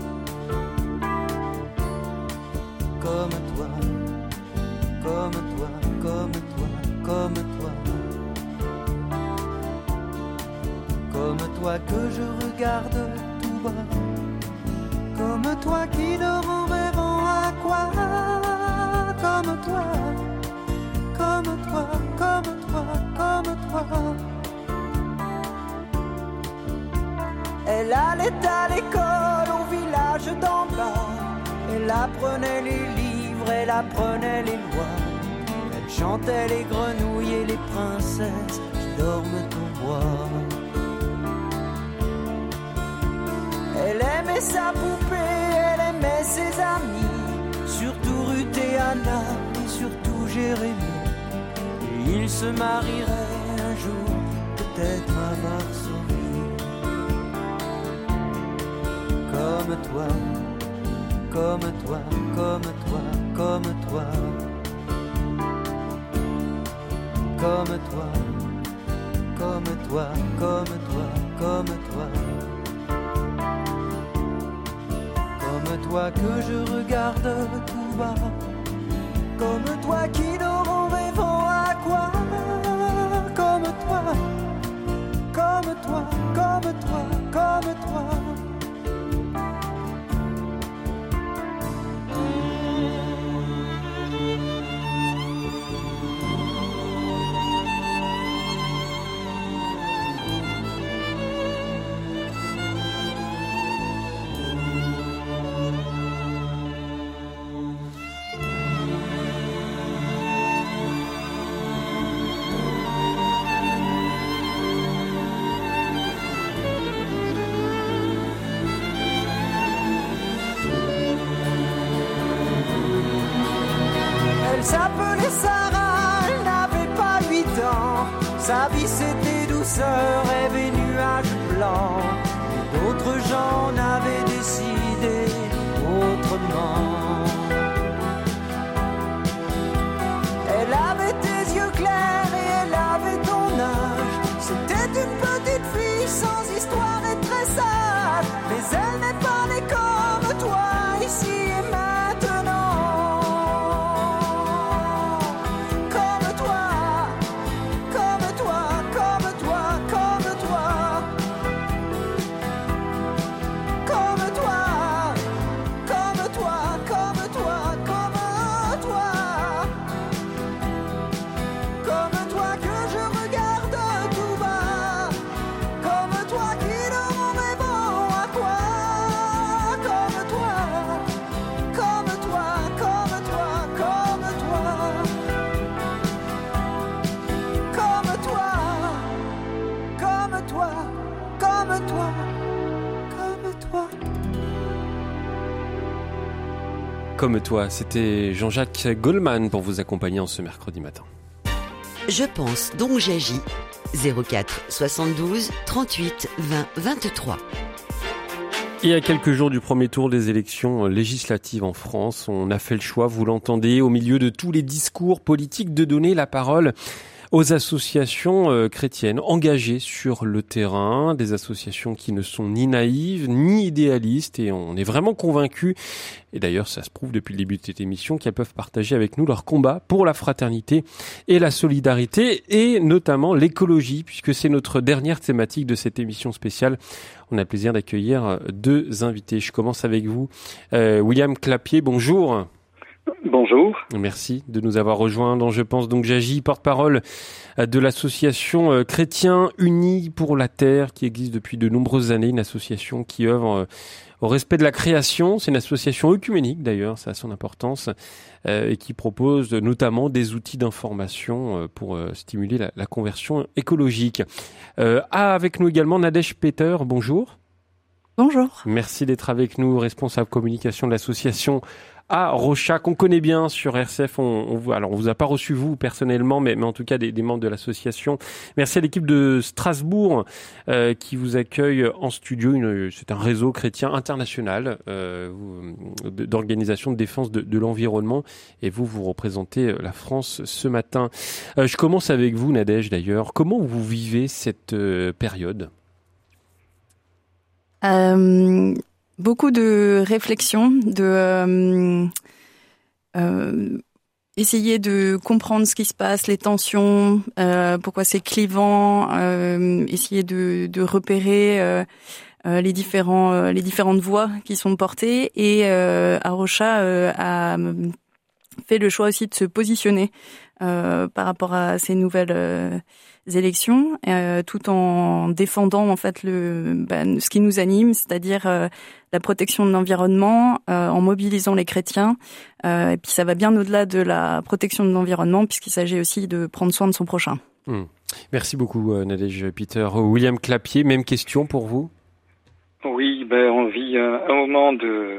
Comme toi, comme toi, comme toi, comme toi. Comme toi que je regarde tout bas. Comme toi qui dort en rêvant à quoi. Comme toi, comme toi, comme toi, comme toi. Elle allait à l'école au village d'en bas. Elle apprenait les livres, elle apprenait les lois. Elle chantait les grenouilles et les princesses qui dorment au bois. Elle aimait sa poupée, elle aimait ses amis, surtout Ruth et Anna et surtout Jérémie. Et ils se marieraient un jour, peut-être à Varsovie. Comme toi, comme toi, comme toi, comme toi. Comme toi, comme toi, comme toi, comme toi. Comme toi que je regarde tout bas. Comme toi qui dort en rêvant à quoi. Comme toi, comme toi, comme toi, comme toi. S'appelait Sarah, elle n'avait pas huit ans. Sa vie c'était douceur, rêve et nuages blancs. Et d'autres gens n'avaient décidé autrement. Elle avait tes yeux clairs et elle avait ton âge. C'était une petite fille sans histoire et très sage. Mais elle n'est pas née comme toi ici et maintenant. Comme toi, c'était Jean-Jacques Goldman pour vous accompagner en ce mercredi matin. Je pense donc j'agis. zéro quatre soixante-douze trente-huit vingt vingt-trois. Et à quelques jours du premier tour des élections législatives en France, on a fait le choix, vous l'entendez, au milieu de tous les discours politiques, de donner la parole aux associations euh, chrétiennes engagées sur le terrain, des associations qui ne sont ni naïves ni idéalistes, et on est vraiment convaincus, et d'ailleurs ça se prouve depuis le début de cette émission, qu'elles peuvent partager avec nous leur combat pour la fraternité et la solidarité, et notamment l'écologie, puisque c'est notre dernière thématique de cette émission spéciale. On a le plaisir d'accueillir deux invités. Je commence avec vous, euh, William Clapier, bonjour. Bonjour. Merci de nous avoir rejoints dans Je pense donc j'agis, porte-parole de l'association Chrétiens Unis pour la Terre, qui existe depuis de nombreuses années, une association qui œuvre au respect de la création. C'est une association œcuménique d'ailleurs, ça a son importance, euh, et qui propose notamment des outils d'information pour euh, stimuler la, la conversion écologique. Euh, ah, avec nous également Nadège Peter, bonjour. Bonjour. Merci d'être avec nous, responsable communication de l'association à Rocha, qu'on connaît bien sur R C F. On, on, alors, on vous a pas reçu vous personnellement, mais, mais en tout cas des, des membres de l'association. Merci à l'équipe de Strasbourg euh, qui vous accueille en studio. Une, c'est un réseau chrétien international euh, d'organisation de défense de, de l'environnement. Et vous, vous représentez la France ce matin. Euh, je commence avec vous, Nadège, d'ailleurs. Comment vous vivez cette euh, période ? Euh... Beaucoup de réflexion, de euh, euh, essayer de comprendre ce qui se passe, les tensions, euh, pourquoi c'est clivant, euh, essayer de, de repérer euh, euh, les différents euh, les différentes voix qui sont portées. Et euh, Arocha euh, a fait le choix aussi de se positionner euh, par rapport à ces nouvelles euh, élections, euh, tout en défendant en fait le ben, ce qui nous anime, c'est-à-dire euh, la protection de l'environnement, euh, en mobilisant les chrétiens. Euh, et puis ça va bien au-delà de la protection de l'environnement, puisqu'il s'agit aussi de prendre soin de son prochain. Mmh. Merci beaucoup, Nadège Peter. William Clapier, même question pour vous. Oui, ben on vit un, un moment de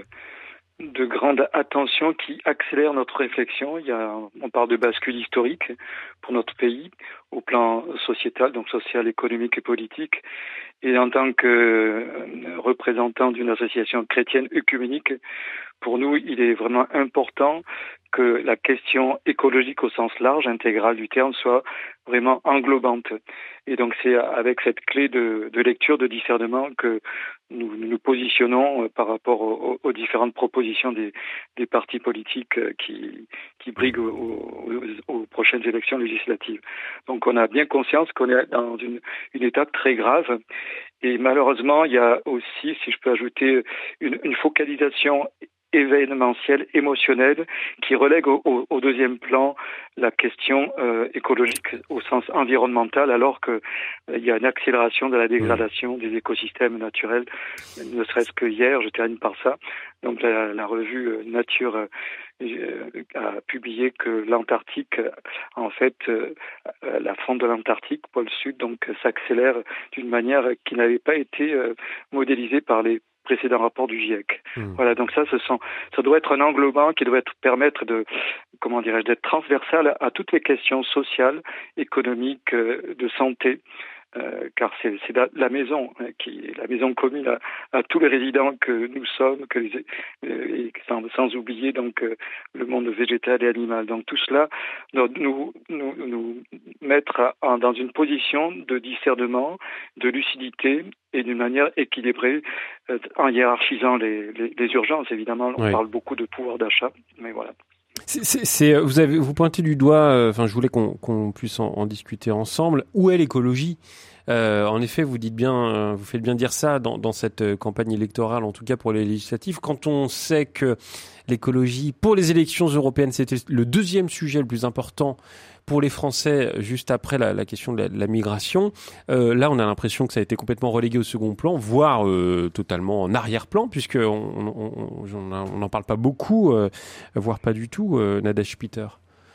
de grande attention qui accélère notre réflexion. Il y a, on parle de bascule historique pour notre pays au plan sociétal, donc social, économique et politique. Et en tant que représentant d'une association chrétienne œcuménique, pour nous, il est vraiment important que la question écologique au sens large, intégral du terme, soit vraiment englobante. Et donc c'est avec cette clé de, de lecture, de discernement que nous nous positionnons par rapport aux, aux différentes propositions des, des partis politiques qui, qui briguent aux, aux, aux prochaines élections législatives. Donc on a bien conscience qu'on est dans une, une étape très grave. Et malheureusement, il y a aussi, si je peux ajouter, une, une focalisation événementielle, émotionnelle, qui relègue au, au, au deuxième plan la question euh, écologique au sens environnemental, alors que euh, il y a une accélération de la dégradation des écosystèmes naturels, ne serait-ce que hier, je termine par ça. Donc la, la revue euh, Nature euh, a publié que l'Antarctique, en fait, euh, la fonte de l'Antarctique, pôle sud, donc s'accélère d'une manière qui n'avait pas été euh, modélisée par les précédent rapport du GIEC. Mmh. Voilà, donc ça, ce sont, ça doit être un englobant qui doit être, permettre de, comment dirais-je, d'être transversal à toutes les questions sociales, économiques, de santé, euh, car c'est, c'est la, la maison, hein, qui la maison commune à, à tous les résidents que nous sommes, que les, et sans, sans oublier donc euh, le monde végétal et animal. Donc tout cela doit nous, nous, nous mettre à, dans une position de discernement, de lucidité et d'une manière équilibrée, euh, en hiérarchisant les, les, les urgences. Évidemment, on oui. parle beaucoup de pouvoir d'achat, mais voilà. C'est, c'est, c'est, vous avez, vous pointez du doigt. Enfin, euh, je voulais qu'on, qu'on puisse en, en discuter ensemble. Où est l'écologie ? Euh, en effet, vous dites bien, euh, vous faites bien dire ça dans, dans cette campagne électorale, en tout cas pour les législatives. Quand on sait que l'écologie pour les élections européennes, c'était le deuxième sujet le plus important pour les Français, juste après la, la question de la, de la migration, euh, là, on a l'impression que ça a été complètement relégué au second plan, voire euh, totalement en arrière-plan, puisque on n'en parle pas beaucoup, euh, voire pas du tout, euh, Nadège Peter.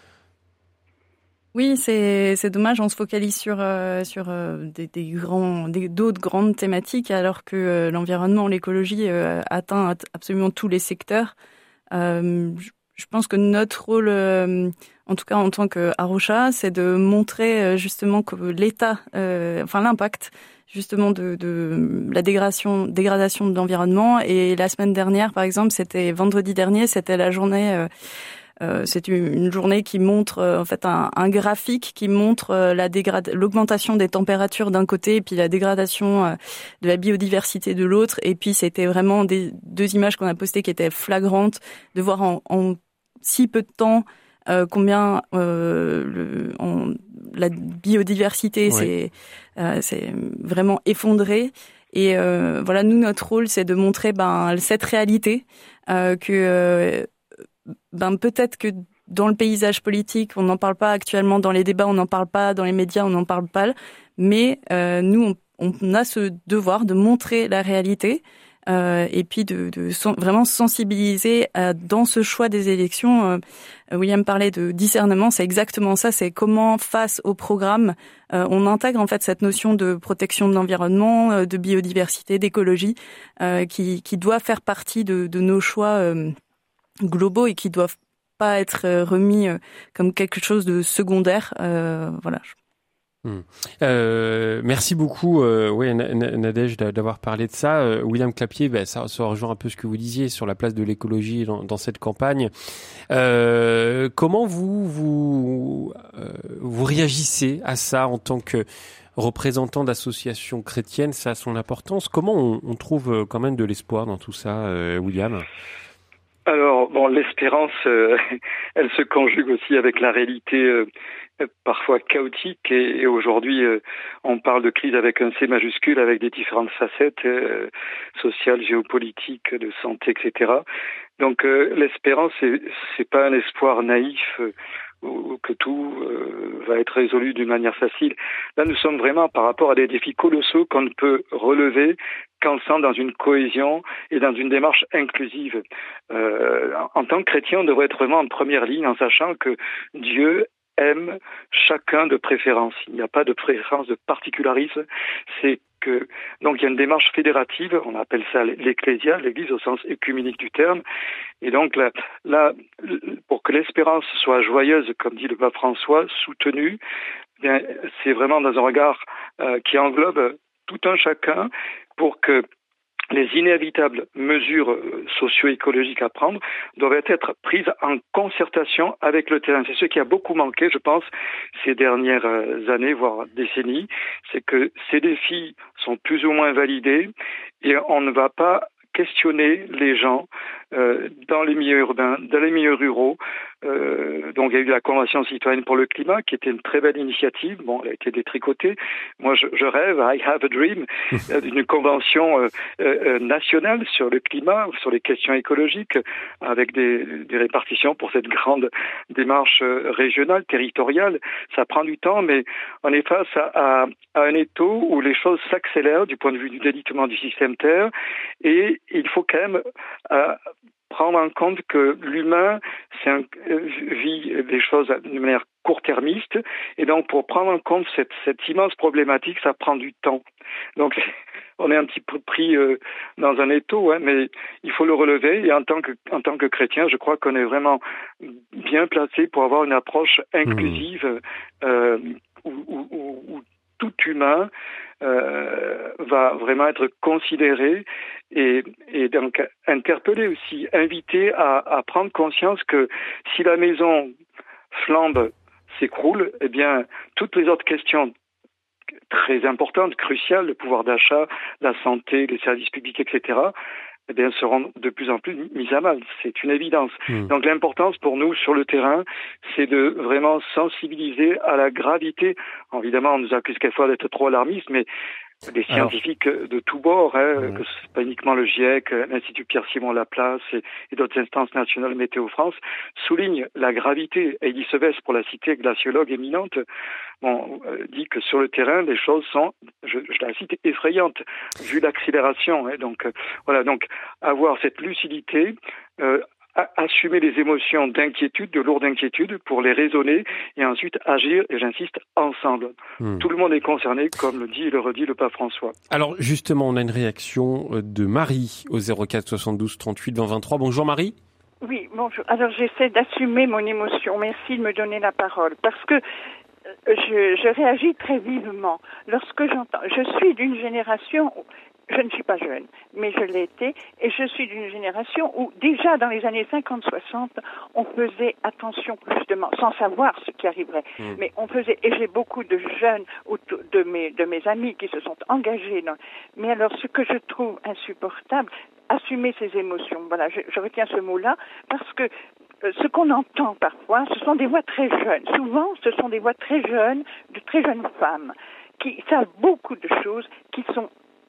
Oui, c'est c'est dommage. On se focalise sur euh, sur euh, des, des grands, des, d'autres grandes thématiques, alors que euh, l'environnement, l'écologie euh, atteint absolument tous les secteurs. Euh, je pense que notre rôle, euh, en tout cas en tant qu'Arocha, c'est de montrer euh, justement que l'État, euh, enfin l'impact justement de, de la dégradation, dégradation de l'environnement. Et la semaine dernière, par exemple, c'était vendredi dernier, c'était la journée euh, euh, c'est une, une journée qui montre euh, en fait un, un graphique qui montre euh, la dégrad- l'augmentation des températures d'un côté et puis la dégradation euh, de la biodiversité de l'autre. Et puis c'était vraiment des deux images qu'on a postées qui étaient flagrantes de voir en, en si peu de temps euh, combien euh, le, en, la biodiversité ouais. s'est euh, c'est vraiment effondrée. Et euh, voilà, nous notre rôle c'est de montrer ben cette réalité euh, que euh, ben peut-être que dans le paysage politique on n'en parle pas actuellement, dans les débats on n'en parle pas, dans les médias on n'en parle pas, mais euh, nous on, on a ce devoir de montrer la réalité. Euh, et puis de, de sen- vraiment sensibiliser euh, dans ce choix des élections. Euh, William parlait de discernement, c'est exactement ça, c'est comment face au programme euh, on intègre en fait cette notion de protection de l'environnement, euh, de biodiversité, d'écologie, euh, qui, qui doit faire partie de, de nos choix euh, globaux et qui doivent pas être euh, remis euh, comme quelque chose de secondaire. Euh, voilà. Hum. Euh, merci beaucoup, euh, ouais, Nadège, d'avoir parlé de ça. Euh, William Clapier, bah, ça, ça rejoint un peu ce que vous disiez sur la place de l'écologie dans, dans cette campagne. Euh, comment vous vous euh, vous réagissez à ça en tant que représentant d'associations chrétiennes? Ça a son importance. Comment on, on trouve quand même de l'espoir dans tout ça, euh, William? Alors, bon, l'espérance, euh, elle se conjugue aussi avec la réalité euh, parfois chaotique. Et, et aujourd'hui, euh, on parle de crise avec un C majuscule, avec des différentes facettes euh, sociales, géopolitiques, de santé, et cetera. Donc, euh, l'espérance, c'est, c'est pas un espoir naïf euh, ou que tout euh, va être résolu d'une manière facile. Là, nous sommes vraiment par rapport à des défis colossaux qu'on ne peut relever qu'ensemble dans une cohésion et dans une démarche inclusive. Euh, en tant que chrétien, on devrait être vraiment en première ligne en sachant que Dieu aime chacun de préférence. Il n'y a pas de préférence, de particularisme. C'est que, donc il y a une démarche fédérative, on appelle ça l'ecclésia, l'église au sens œcuménique du terme. Et donc là, là, pour que l'espérance soit joyeuse, comme dit le pape François, soutenue, eh bien, c'est vraiment dans un regard euh, qui englobe tout un chacun pour que les inévitables mesures socio-écologiques à prendre doivent être prises en concertation avec le terrain. C'est ce qui a beaucoup manqué, je pense, ces dernières années, voire décennies. C'est que ces défis sont plus ou moins validés et on ne va pas questionner les gens euh, dans les milieux urbains, dans les milieux ruraux. Euh, donc il y a eu la Convention citoyenne pour le climat qui était une très belle initiative. Bon, elle a été détricotée. Moi, je, je rêve, I have a dream, euh, d'une convention euh, euh, nationale sur le climat, sur les questions écologiques, avec des, des répartitions pour cette grande démarche euh, régionale, territoriale. Ça prend du temps, mais on est face à, à, à un étau où les choses s'accélèrent du point de vue du délitement du système Terre, et il faut quand même euh, prendre en compte que l'humain c'est un, euh, vit les choses de manière court-termiste, et donc pour prendre en compte cette, cette immense problématique, ça prend du temps. Donc on est un petit peu pris euh, dans un étau, hein, mais il faut le relever, et en tant que, en tant que chrétien, je crois qu'on est vraiment bien placé pour avoir une approche inclusive euh, où, où, où, où tout humain euh, va vraiment être considéré et, et donc interpellé aussi, invité à, à prendre conscience que si la maison flambe, s'écroule, eh bien toutes les autres questions très importantes, cruciales, le pouvoir d'achat, la santé, les services publics, et cetera, eh bien, seront de plus en plus mises à mal. C'est une évidence. Mmh. Donc l'importance pour nous sur le terrain, c'est de vraiment sensibiliser à la gravité. Évidemment, on nous accuse quelquefois d'être trop alarmistes, mais des scientifiques Alors, de tous bords, hein, mmh. que c'est pas uniquement le GIEC, l'Institut Pierre-Simon Laplace et, et d'autres instances nationales, Météo France, soulignent la gravité. Elie Sevestre, pour la citer, glaciologue éminente, bon, euh, dit que sur le terrain, les choses sont, je, je la cite, effrayantes, vu l'accélération. Hein, donc euh, voilà, donc avoir cette lucidité, euh, assumer les émotions d'inquiétude, de lourde inquiétude, pour les raisonner et ensuite agir, et j'insiste, ensemble. Mmh. Tout le monde est concerné, comme le dit et le redit le pape François. Alors justement, on a une réaction de Marie au zéro quatre soixante-douze trente-huit vingt vingt-trois. Bonjour Marie. Oui, bonjour. Alors j'essaie d'assumer mon émotion. Merci de me donner la parole. Parce que je, je réagis très vivement lorsque j'entends. Je suis d'une génération je ne suis pas jeune, mais je l'ai été, et je suis d'une génération où déjà dans les années cinquante soixante, on faisait attention justement, sans savoir ce qui arriverait, mmh. mais on faisait, et j'ai beaucoup de jeunes, de mes, de mes amis qui se sont engagés dans, mais alors ce que je trouve insupportable, assumer ses émotions, voilà, je, je retiens ce mot-là, parce que euh, ce qu'on entend parfois, ce sont des voix très jeunes, souvent ce sont des voix très jeunes, de très jeunes femmes, qui savent beaucoup de choses, qui sont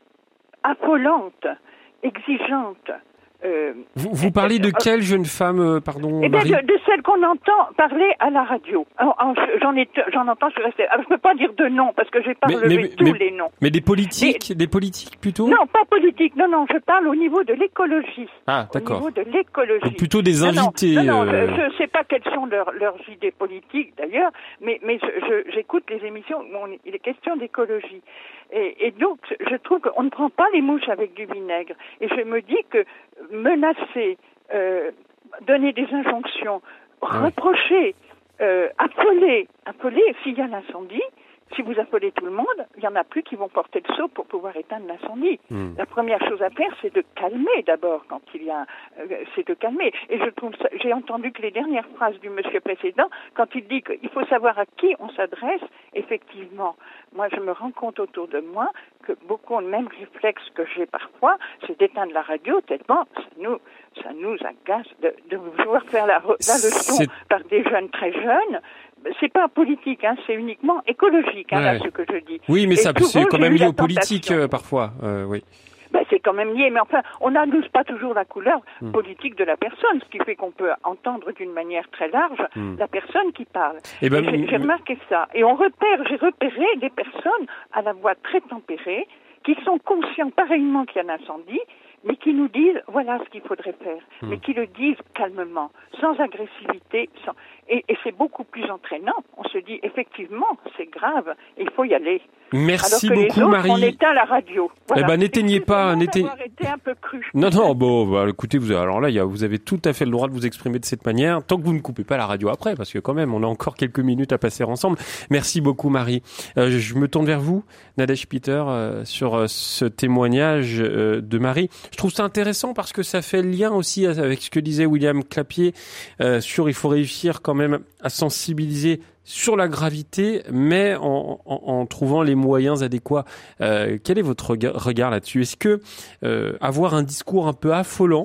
affolantes, exigeantes. Euh, vous, vous parlez de euh, quelle jeune femme, euh, pardon, eh Marie ? bien, de, de celle qu'on entend parler à la radio. Alors, j'en ai, j'en entends, je suis restée. Alors, je peux pas dire de nom parce que j'ai pas mais, relevé mais, tous mais, les noms. Mais des politiques, mais, des politiques plutôt ? Non, pas politiques. Non, non, je parle au niveau de l'écologie. Ah, d'accord. Au niveau de l'écologie. Donc plutôt des invités. Non, non, non euh... je, je sais pas quelles sont leurs, leurs idées politiques d'ailleurs, mais, mais je, je, j'écoute les émissions où on, il est question d'écologie. Et, et donc, je trouve qu'on ne prend pas les mouches avec du vinaigre. Et je me dis que menacer, euh, donner des injonctions, ah reprocher, euh, appeler, appeler s'il y a l'incendie, si vous appelez tout le monde, il n'y en a plus qui vont porter le seau pour pouvoir éteindre l'incendie. Mmh. La première chose à faire, c'est de calmer d'abord quand il y a, euh, c'est de calmer. Et je trouve ça, j'ai entendu que les dernières phrases du monsieur précédent, quand il dit qu'il faut savoir à qui on s'adresse, effectivement, moi je me rends compte autour de moi que beaucoup ont le même réflexe que j'ai parfois, c'est d'éteindre la radio tellement ça nous, ça nous agace de, de vouloir faire la, la leçon c'est... par des jeunes très jeunes. C'est pas politique, hein, c'est uniquement écologique, hein, ouais. là, ce que je dis. Oui, mais ça, c'est quand même lié aux politiques, euh, parfois, euh, oui. Ben, c'est quand même lié, mais enfin, on n'annonce pas toujours la couleur mmh. politique de la personne, ce qui fait qu'on peut entendre d'une manière très large mmh. la personne qui parle. Et ben, et j'ai, j'ai remarqué ça. Et on repère, j'ai repéré des personnes à la voix très tempérée, qui sont conscients pareillement qu'il y a un incendie, mais qui nous disent voilà ce qu'il faudrait faire, mmh. mais qui le disent calmement, sans agressivité, sans... Et, et c'est beaucoup plus entraînant. On se dit effectivement c'est grave, il faut y aller. Merci Alors que beaucoup les autres, Marie. On éteint la radio. Voilà. Eh ben n'éteignez pas, n'éteignez. Été un peu cru. Non non bon bah, écoutez vous alors là il y a, vous avez tout à fait le droit de vous exprimer de cette manière tant que vous ne coupez pas la radio après parce que quand même on a encore quelques minutes à passer ensemble. Merci beaucoup Marie. Euh, je me tourne vers vous Nadège Peter euh, sur euh, ce témoignage euh, de Marie. Je trouve ça intéressant parce que ça fait le lien aussi avec ce que disait William Clapier euh, sur il faut réussir quand même à sensibiliser sur la gravité, mais en, en, en trouvant les moyens adéquats. Euh, quel est votre regard, regard là-dessus ? Est-ce que euh, avoir un discours un peu affolant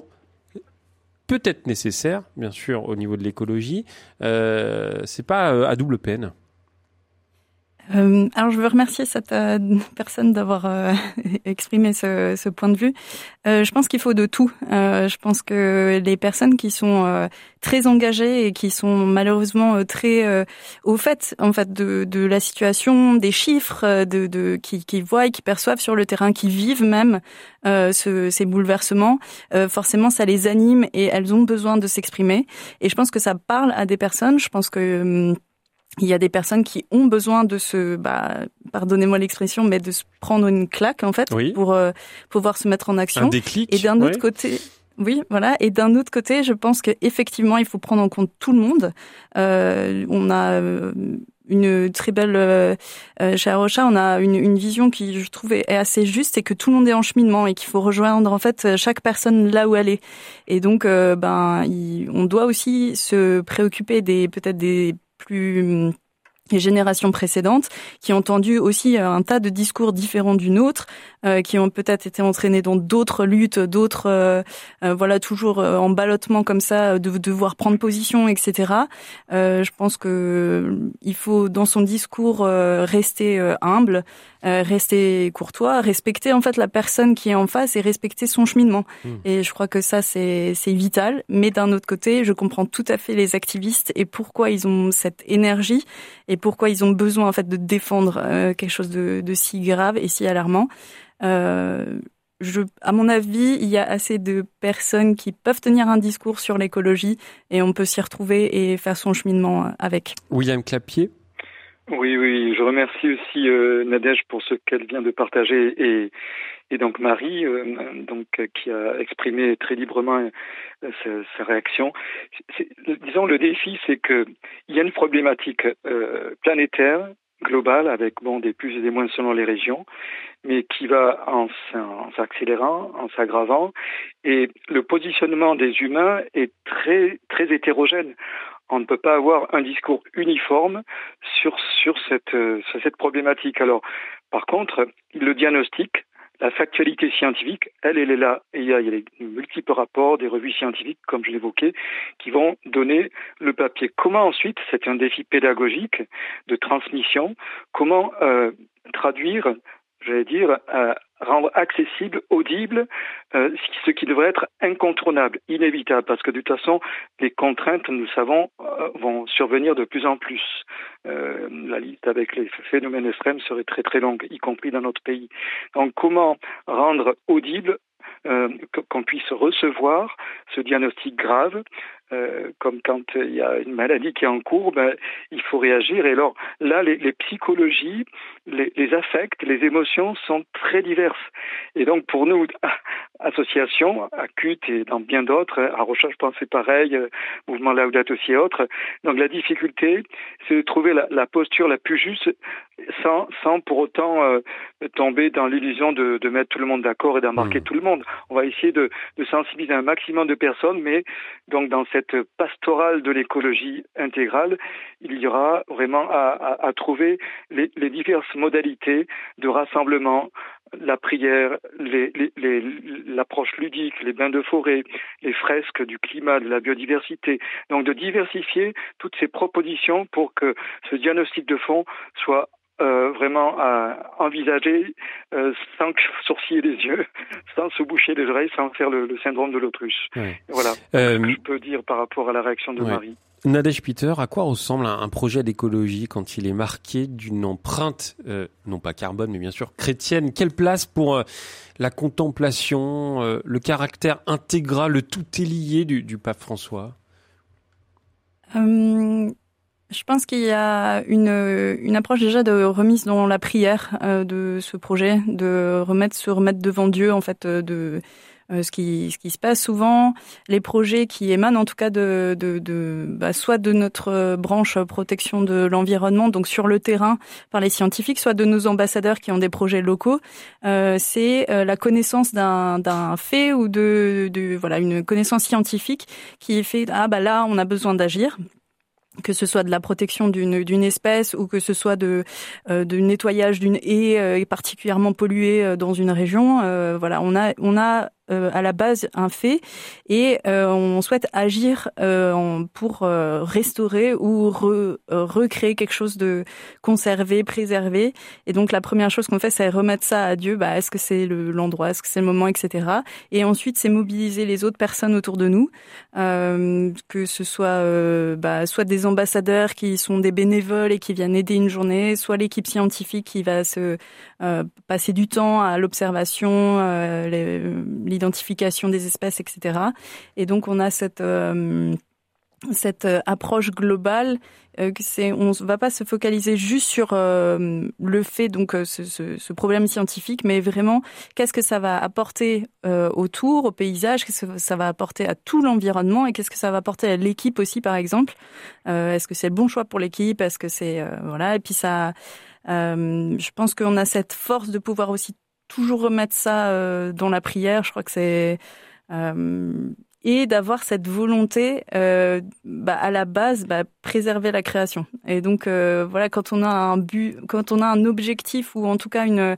peut être nécessaire, bien sûr, au niveau de l'écologie, euh, c'est pas euh, à double peine ? Euh, alors je veux remercier cette euh, personne d'avoir euh, exprimé ce, ce point de vue. Euh, je pense qu'il faut de tout. Euh, je pense que les personnes qui sont euh, très engagées et qui sont malheureusement euh, très euh, au fait en fait de, de la situation, des chiffres, de, de qui, qui voient, qui perçoivent sur le terrain, qui vivent même euh, ce, ces bouleversements, euh, forcément ça les anime et elles ont besoin de s'exprimer. Et je pense que ça parle à des personnes. Je pense que euh, il y a des personnes qui ont besoin de se, bah, pardonnez-moi l'expression, mais de se prendre une claque en fait oui. pour euh, pouvoir se mettre en action. Un déclic. Et d'un autre oui. côté, oui, voilà. Et d'un autre côté, je pense que effectivement, il faut prendre en compte tout le monde. Euh, on a euh, une très belle euh, chez Arocha, on a une, une vision qui, je trouve, est assez juste, c'est que tout le monde est en cheminement et qu'il faut rejoindre en fait chaque personne là où elle est. Et donc, euh, ben, il, on doit aussi se préoccuper des peut-être des plus les générations précédentes qui ont entendu aussi un tas de discours différents du nôtre, euh, qui ont peut-être été entraînés dans d'autres luttes, d'autres euh, euh, voilà toujours euh, en ballottement comme ça, de devoir prendre position, et cetera. Euh, je pense que euh, il faut dans son discours euh, rester euh, humble, euh, rester courtois, respecter en fait la personne qui est en face et respecter son cheminement. Mmh. Et je crois que ça c'est c'est vital. Mais d'un autre côté, je comprends tout à fait les activistes et pourquoi ils ont cette énergie et pourquoi ils ont besoin en fait de défendre euh, quelque chose de, de si grave et si alarmant. Euh, je, à mon avis, il y a assez de personnes qui peuvent tenir un discours sur l'écologie et on peut s'y retrouver et faire son cheminement avec. William Clapier. Oui, oui, je remercie aussi euh, Nadège pour ce qu'elle vient de partager et, et donc Marie, euh, donc qui a exprimé très librement euh, sa, sa réaction. C'est, disons, le défi, c'est que il y a une problématique euh, planétaire global avec bon des plus et des moins selon les régions, mais qui va en, en s'accélérant, en s'aggravant, et le positionnement des humains est très très hétérogène. On ne peut pas avoir un discours uniforme sur sur cette sur cette problématique. Alors, par contre, le diagnostic, la factualité scientifique, elle, elle est là. Et il y a, il y a des multiples rapports, des revues scientifiques, comme je l'évoquais, qui vont donner le papier. Comment ensuite, c'est un défi pédagogique de transmission, comment euh, traduire, j'allais dire, euh, rendre accessible, audible, euh, ce qui devrait être incontournable, inévitable, parce que de toute façon, les contraintes, nous le savons, euh, vont survenir de plus en plus. Euh, la liste avec les phénomènes extrêmes serait très très longue, y compris dans notre pays. Donc, comment rendre audible euh, qu'on puisse recevoir ce diagnostic grave, euh, comme quand il y a une maladie qui est en cours, ben, il faut réagir. Et alors là, les, les psychologies, les, les affects, les émotions sont très diverses. Et donc pour nous, associations, à C U T et dans bien d'autres, à Rocha, je pense c'est pareil, euh, Mouvement Laudato Si et autres. Donc la difficulté, c'est de trouver la, la posture la plus juste, sans, sans pour autant euh, tomber dans l'illusion de, de mettre tout le monde d'accord et d'embarquer mmh. tout le monde. On va essayer de, de sensibiliser un maximum de personnes, mais donc dans cette pastorale de l'écologie intégrale, il y aura vraiment à, à, à trouver les, les diverses modalités de rassemblement, la prière, les, les, les, l'approche ludique, les bains de forêt, les fresques du climat, de la biodiversité. Donc de diversifier toutes ces propositions pour que ce diagnostic de fond soit Euh, vraiment à envisager euh, sans sourciller les yeux, sans se boucher les oreilles, sans faire le, le syndrome de l'autruche. Ouais. Voilà euh, ce que je peux dire par rapport à la réaction de ouais. Marie. Nadège Peter, à quoi ressemble un projet d'écologie quand il est marqué d'une empreinte, euh, non pas carbone, mais bien sûr chrétienne? Quelle place pour euh, la contemplation, euh, le caractère intégral, le tout est lié du, du pape François? euh... Je pense qu'il y a une, une approche déjà de remise dans la prière euh, de ce projet, de remettre se remettre devant Dieu en fait de euh, ce qui ce qui se passe souvent, les projets qui émanent en tout cas de de, de bah, soit de notre branche protection de l'environnement, donc sur le terrain par les scientifiques, soit de nos ambassadeurs qui ont des projets locaux. Euh, c'est euh, la connaissance d'un d'un fait ou de de voilà une connaissance scientifique qui fait ah bah là on a besoin d'agir. Que ce soit de la protection d'une d'une espèce ou que ce soit de euh, du nettoyage d'une haie euh, particulièrement polluée euh, dans une région, euh, voilà, on a on a euh, à la base un fait et euh, on souhaite agir euh, en, pour euh, restaurer ou re, euh, recréer quelque chose de conservé, préservé. Et donc la première chose qu'on fait, c'est remettre ça à Dieu. Bah, est-ce que c'est le, l'endroit, est-ce que c'est le moment, et cetera. Et ensuite, c'est mobiliser les autres personnes autour de nous, euh, que ce soit euh, bah, soit des ambassadeurs qui sont des bénévoles et qui viennent aider une journée, soit l'équipe scientifique qui va se euh, passer du temps à l'observation, euh, les, l'identification des espèces, et cetera. Et donc on a cette euh, cette approche globale euh, que c'est on va pas se focaliser juste sur euh, le fait donc ce, ce, ce problème scientifique, mais vraiment qu'est-ce que ça va apporter euh, autour au paysage, qu'est-ce que ça va apporter à tout l'environnement et qu'est-ce que ça va apporter à l'équipe aussi par exemple. Euh, est-ce que c'est le bon choix pour l'équipe, est-ce que c'est euh, voilà et puis ça euh, je pense qu'on a cette force de pouvoir aussi toujours remettre ça euh, dans la prière. Je crois que c'est euh, et d'avoir cette volonté euh, bah, à la base bah, préserver la création. Et donc euh, voilà, quand on a un but, quand on a un objectif ou en tout cas une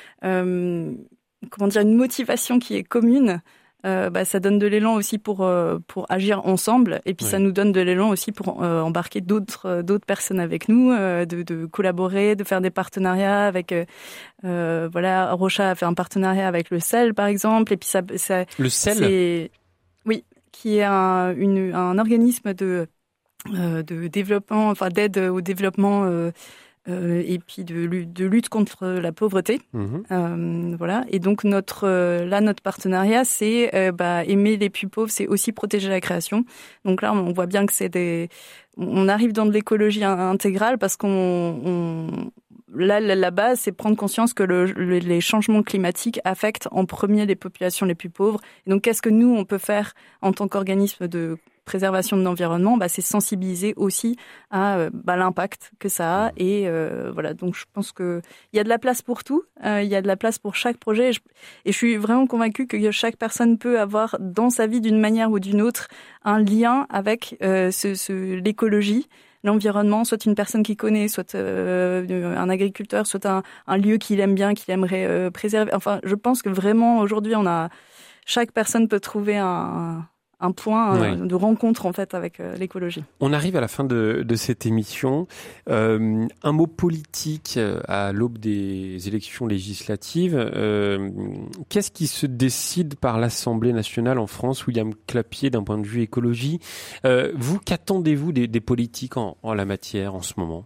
euh, comment dire une motivation qui est commune, euh, bah, ça donne de l'élan aussi pour euh, pour agir ensemble. Et puis ouais. ça nous donne de l'élan aussi pour euh, embarquer d'autres d'autres personnes avec nous, euh, de, de collaborer, de faire des partenariats avec. Euh, euh, voilà, Rocha a fait un partenariat avec le C E L par exemple. Et puis ça, ça le C E L. C'est, oui, qui est un, une, un organisme de euh, de développement, enfin d'aide au développement. Euh, Euh, et puis de, de lutte contre la pauvreté. Mmh. Euh, voilà. Et donc notre euh, là notre partenariat, c'est euh, bah, aimer les plus pauvres, c'est aussi protéger la création. Donc là, on voit bien que c'est des, on arrive dans de l'écologie intégrale parce qu'on, on, là la, la base, c'est prendre conscience que le, le, les changements climatiques affectent en premier les populations les plus pauvres. Et donc qu'est-ce que nous on peut faire en tant qu'organisme de préservation de l'environnement, bah, c'est sensibiliser aussi à euh, bah, l'impact que ça a. Et euh, voilà, donc je pense que il y a de la place pour tout. Euh, il y a de la place pour chaque projet. Et je, et je suis vraiment convaincue que chaque personne peut avoir dans sa vie d'une manière ou d'une autre un lien avec euh, ce, ce, l'écologie, l'environnement, soit une personne qui connaît, soit euh, un agriculteur, soit un, un lieu qu'il aime bien, qu'il aimerait euh, préserver. Enfin, je pense que vraiment aujourd'hui, on a chaque personne peut trouver un, un point ouais. euh, de rencontre en fait avec euh, l'écologie. On arrive à la fin de, de cette émission. Euh, un mot politique à l'aube des élections législatives. Euh, qu'est-ce qui se décide par l'Assemblée nationale en France, William Clapier, d'un point de vue écologie? euh, Vous, qu'attendez-vous des, des politiques en, en la matière en ce moment?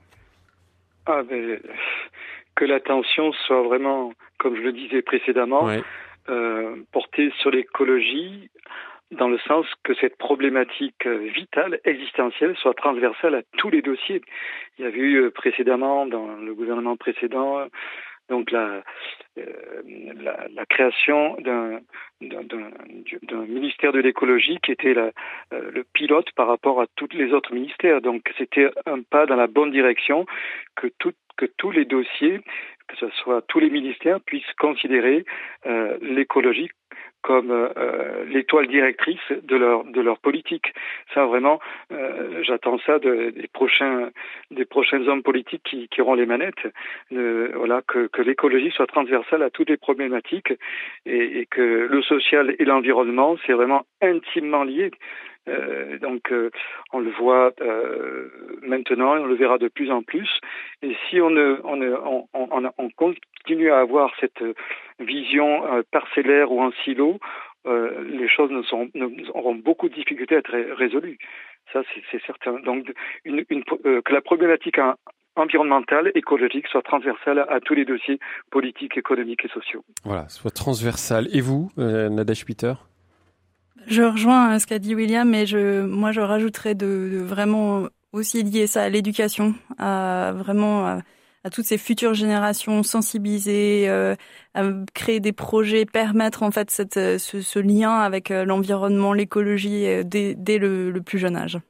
Ah, ben, que l'attention soit vraiment, comme je le disais précédemment, ouais. euh, portée sur l'écologie, dans le sens que cette problématique vitale, existentielle, soit transversale à tous les dossiers. Il y avait eu précédemment, dans le gouvernement précédent, donc la, euh, la, la création d'un, d'un, d'un, d'un ministère de l'écologie qui était la, euh, le pilote par rapport à tous les autres ministères. Donc c'était un pas dans la bonne direction que, tout, que tous les dossiers, que ce soit tous les ministères, puissent considérer euh, l'écologie comme euh, l'étoile directrice de leur de leur politique. Ça vraiment, euh, j'attends ça de, des prochains des prochains hommes politiques qui, qui auront les manettes. Euh, voilà, que, que l'écologie soit transversale à toutes les problématiques et, et que le social et l'environnement, c'est vraiment intimement lié. Euh, donc euh, on le voit euh, maintenant, on le verra de plus en plus. Et si on ne, on, ne, on, on, on continue à avoir cette vision euh, parcellaire ou en silo, euh, les choses ne sont, ne, auront beaucoup de difficultés à être résolues. Ça, c'est, c'est certain. Donc, une, une, euh, que la problématique environnementale, écologique, soit transversale à tous les dossiers politiques, économiques et sociaux. Voilà, soit transversale. Et vous, euh, Nadège Peter ? Je rejoins ce qu'a dit William, mais je, moi, je rajouterais de, de vraiment aussi lier ça à l'éducation, à vraiment à, à toutes ces futures générations, sensibiliser, euh, à créer des projets, permettre en fait cette, ce, ce lien avec l'environnement, l'écologie dès, dès le, le plus jeune âge.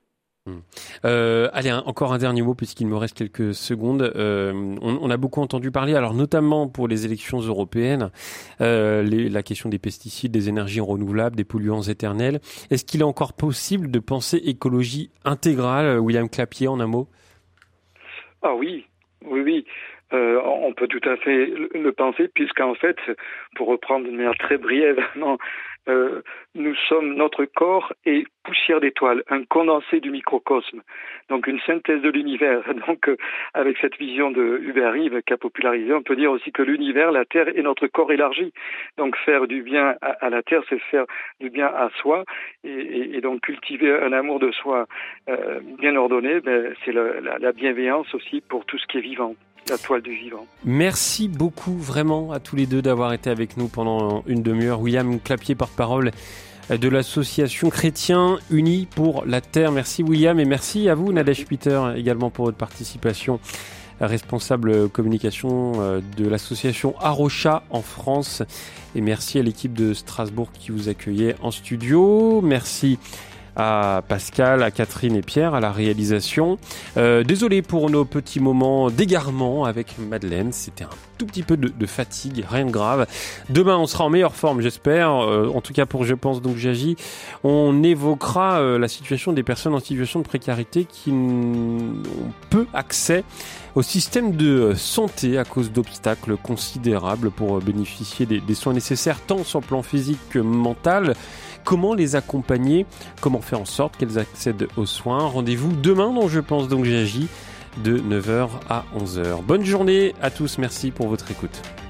Euh, allez, un, encore un dernier mot puisqu'il me reste quelques secondes. Euh, on, on a beaucoup entendu parler, alors notamment pour les élections européennes, euh, les, la question des pesticides, des énergies renouvelables, des polluants éternels. Est-ce qu'il est encore possible de penser écologie intégrale, William Clapier, en un mot ? Ah oui, oui, oui. Euh, on peut tout à fait le, le penser, puisqu'en fait, pour reprendre d'une manière très brièvement, euh, nous sommes, notre corps est poussière d'étoiles, un condensé du microcosme, donc une synthèse de l'univers. Donc, euh, avec cette vision de Hubert Reeves qu'a popularisé, on peut dire aussi que l'univers, la Terre, est notre corps élargi. Donc, faire du bien à, à la Terre, c'est faire du bien à soi, et, et, et donc cultiver un amour de soi euh, bien ordonné, ben, c'est le, la, la bienveillance aussi pour tout ce qui est vivant. La toile du vivant. Merci beaucoup vraiment à tous les deux d'avoir été avec nous pendant une demi-heure. William Clapier, porte-parole de l'association Chrétiens Unis pour la Terre. Merci William et merci à vous Nadège Peter également pour votre participation, responsable communication de l'association Arocha en France. Et merci à l'équipe de Strasbourg qui vous accueillait en studio. Merci à Pascal, à Catherine et Pierre, à la réalisation. Euh, désolé pour nos petits moments d'égarement avec Madeleine. C'était un tout petit peu de, de fatigue, rien de grave. Demain, on sera en meilleure forme, j'espère. Euh, en tout cas, pour Je pense donc j'agis, on évoquera euh, la situation des personnes en situation de précarité qui n'ont peu accès au système de santé à cause d'obstacles considérables pour bénéficier des, des soins nécessaires, tant sur le plan physique que mental. Comment les accompagner ? Comment faire en sorte qu'elles accèdent aux soins ? Rendez-vous demain dans Je pense donc j'agis de neuf heures à onze heures. Bonne journée à tous, merci pour votre écoute.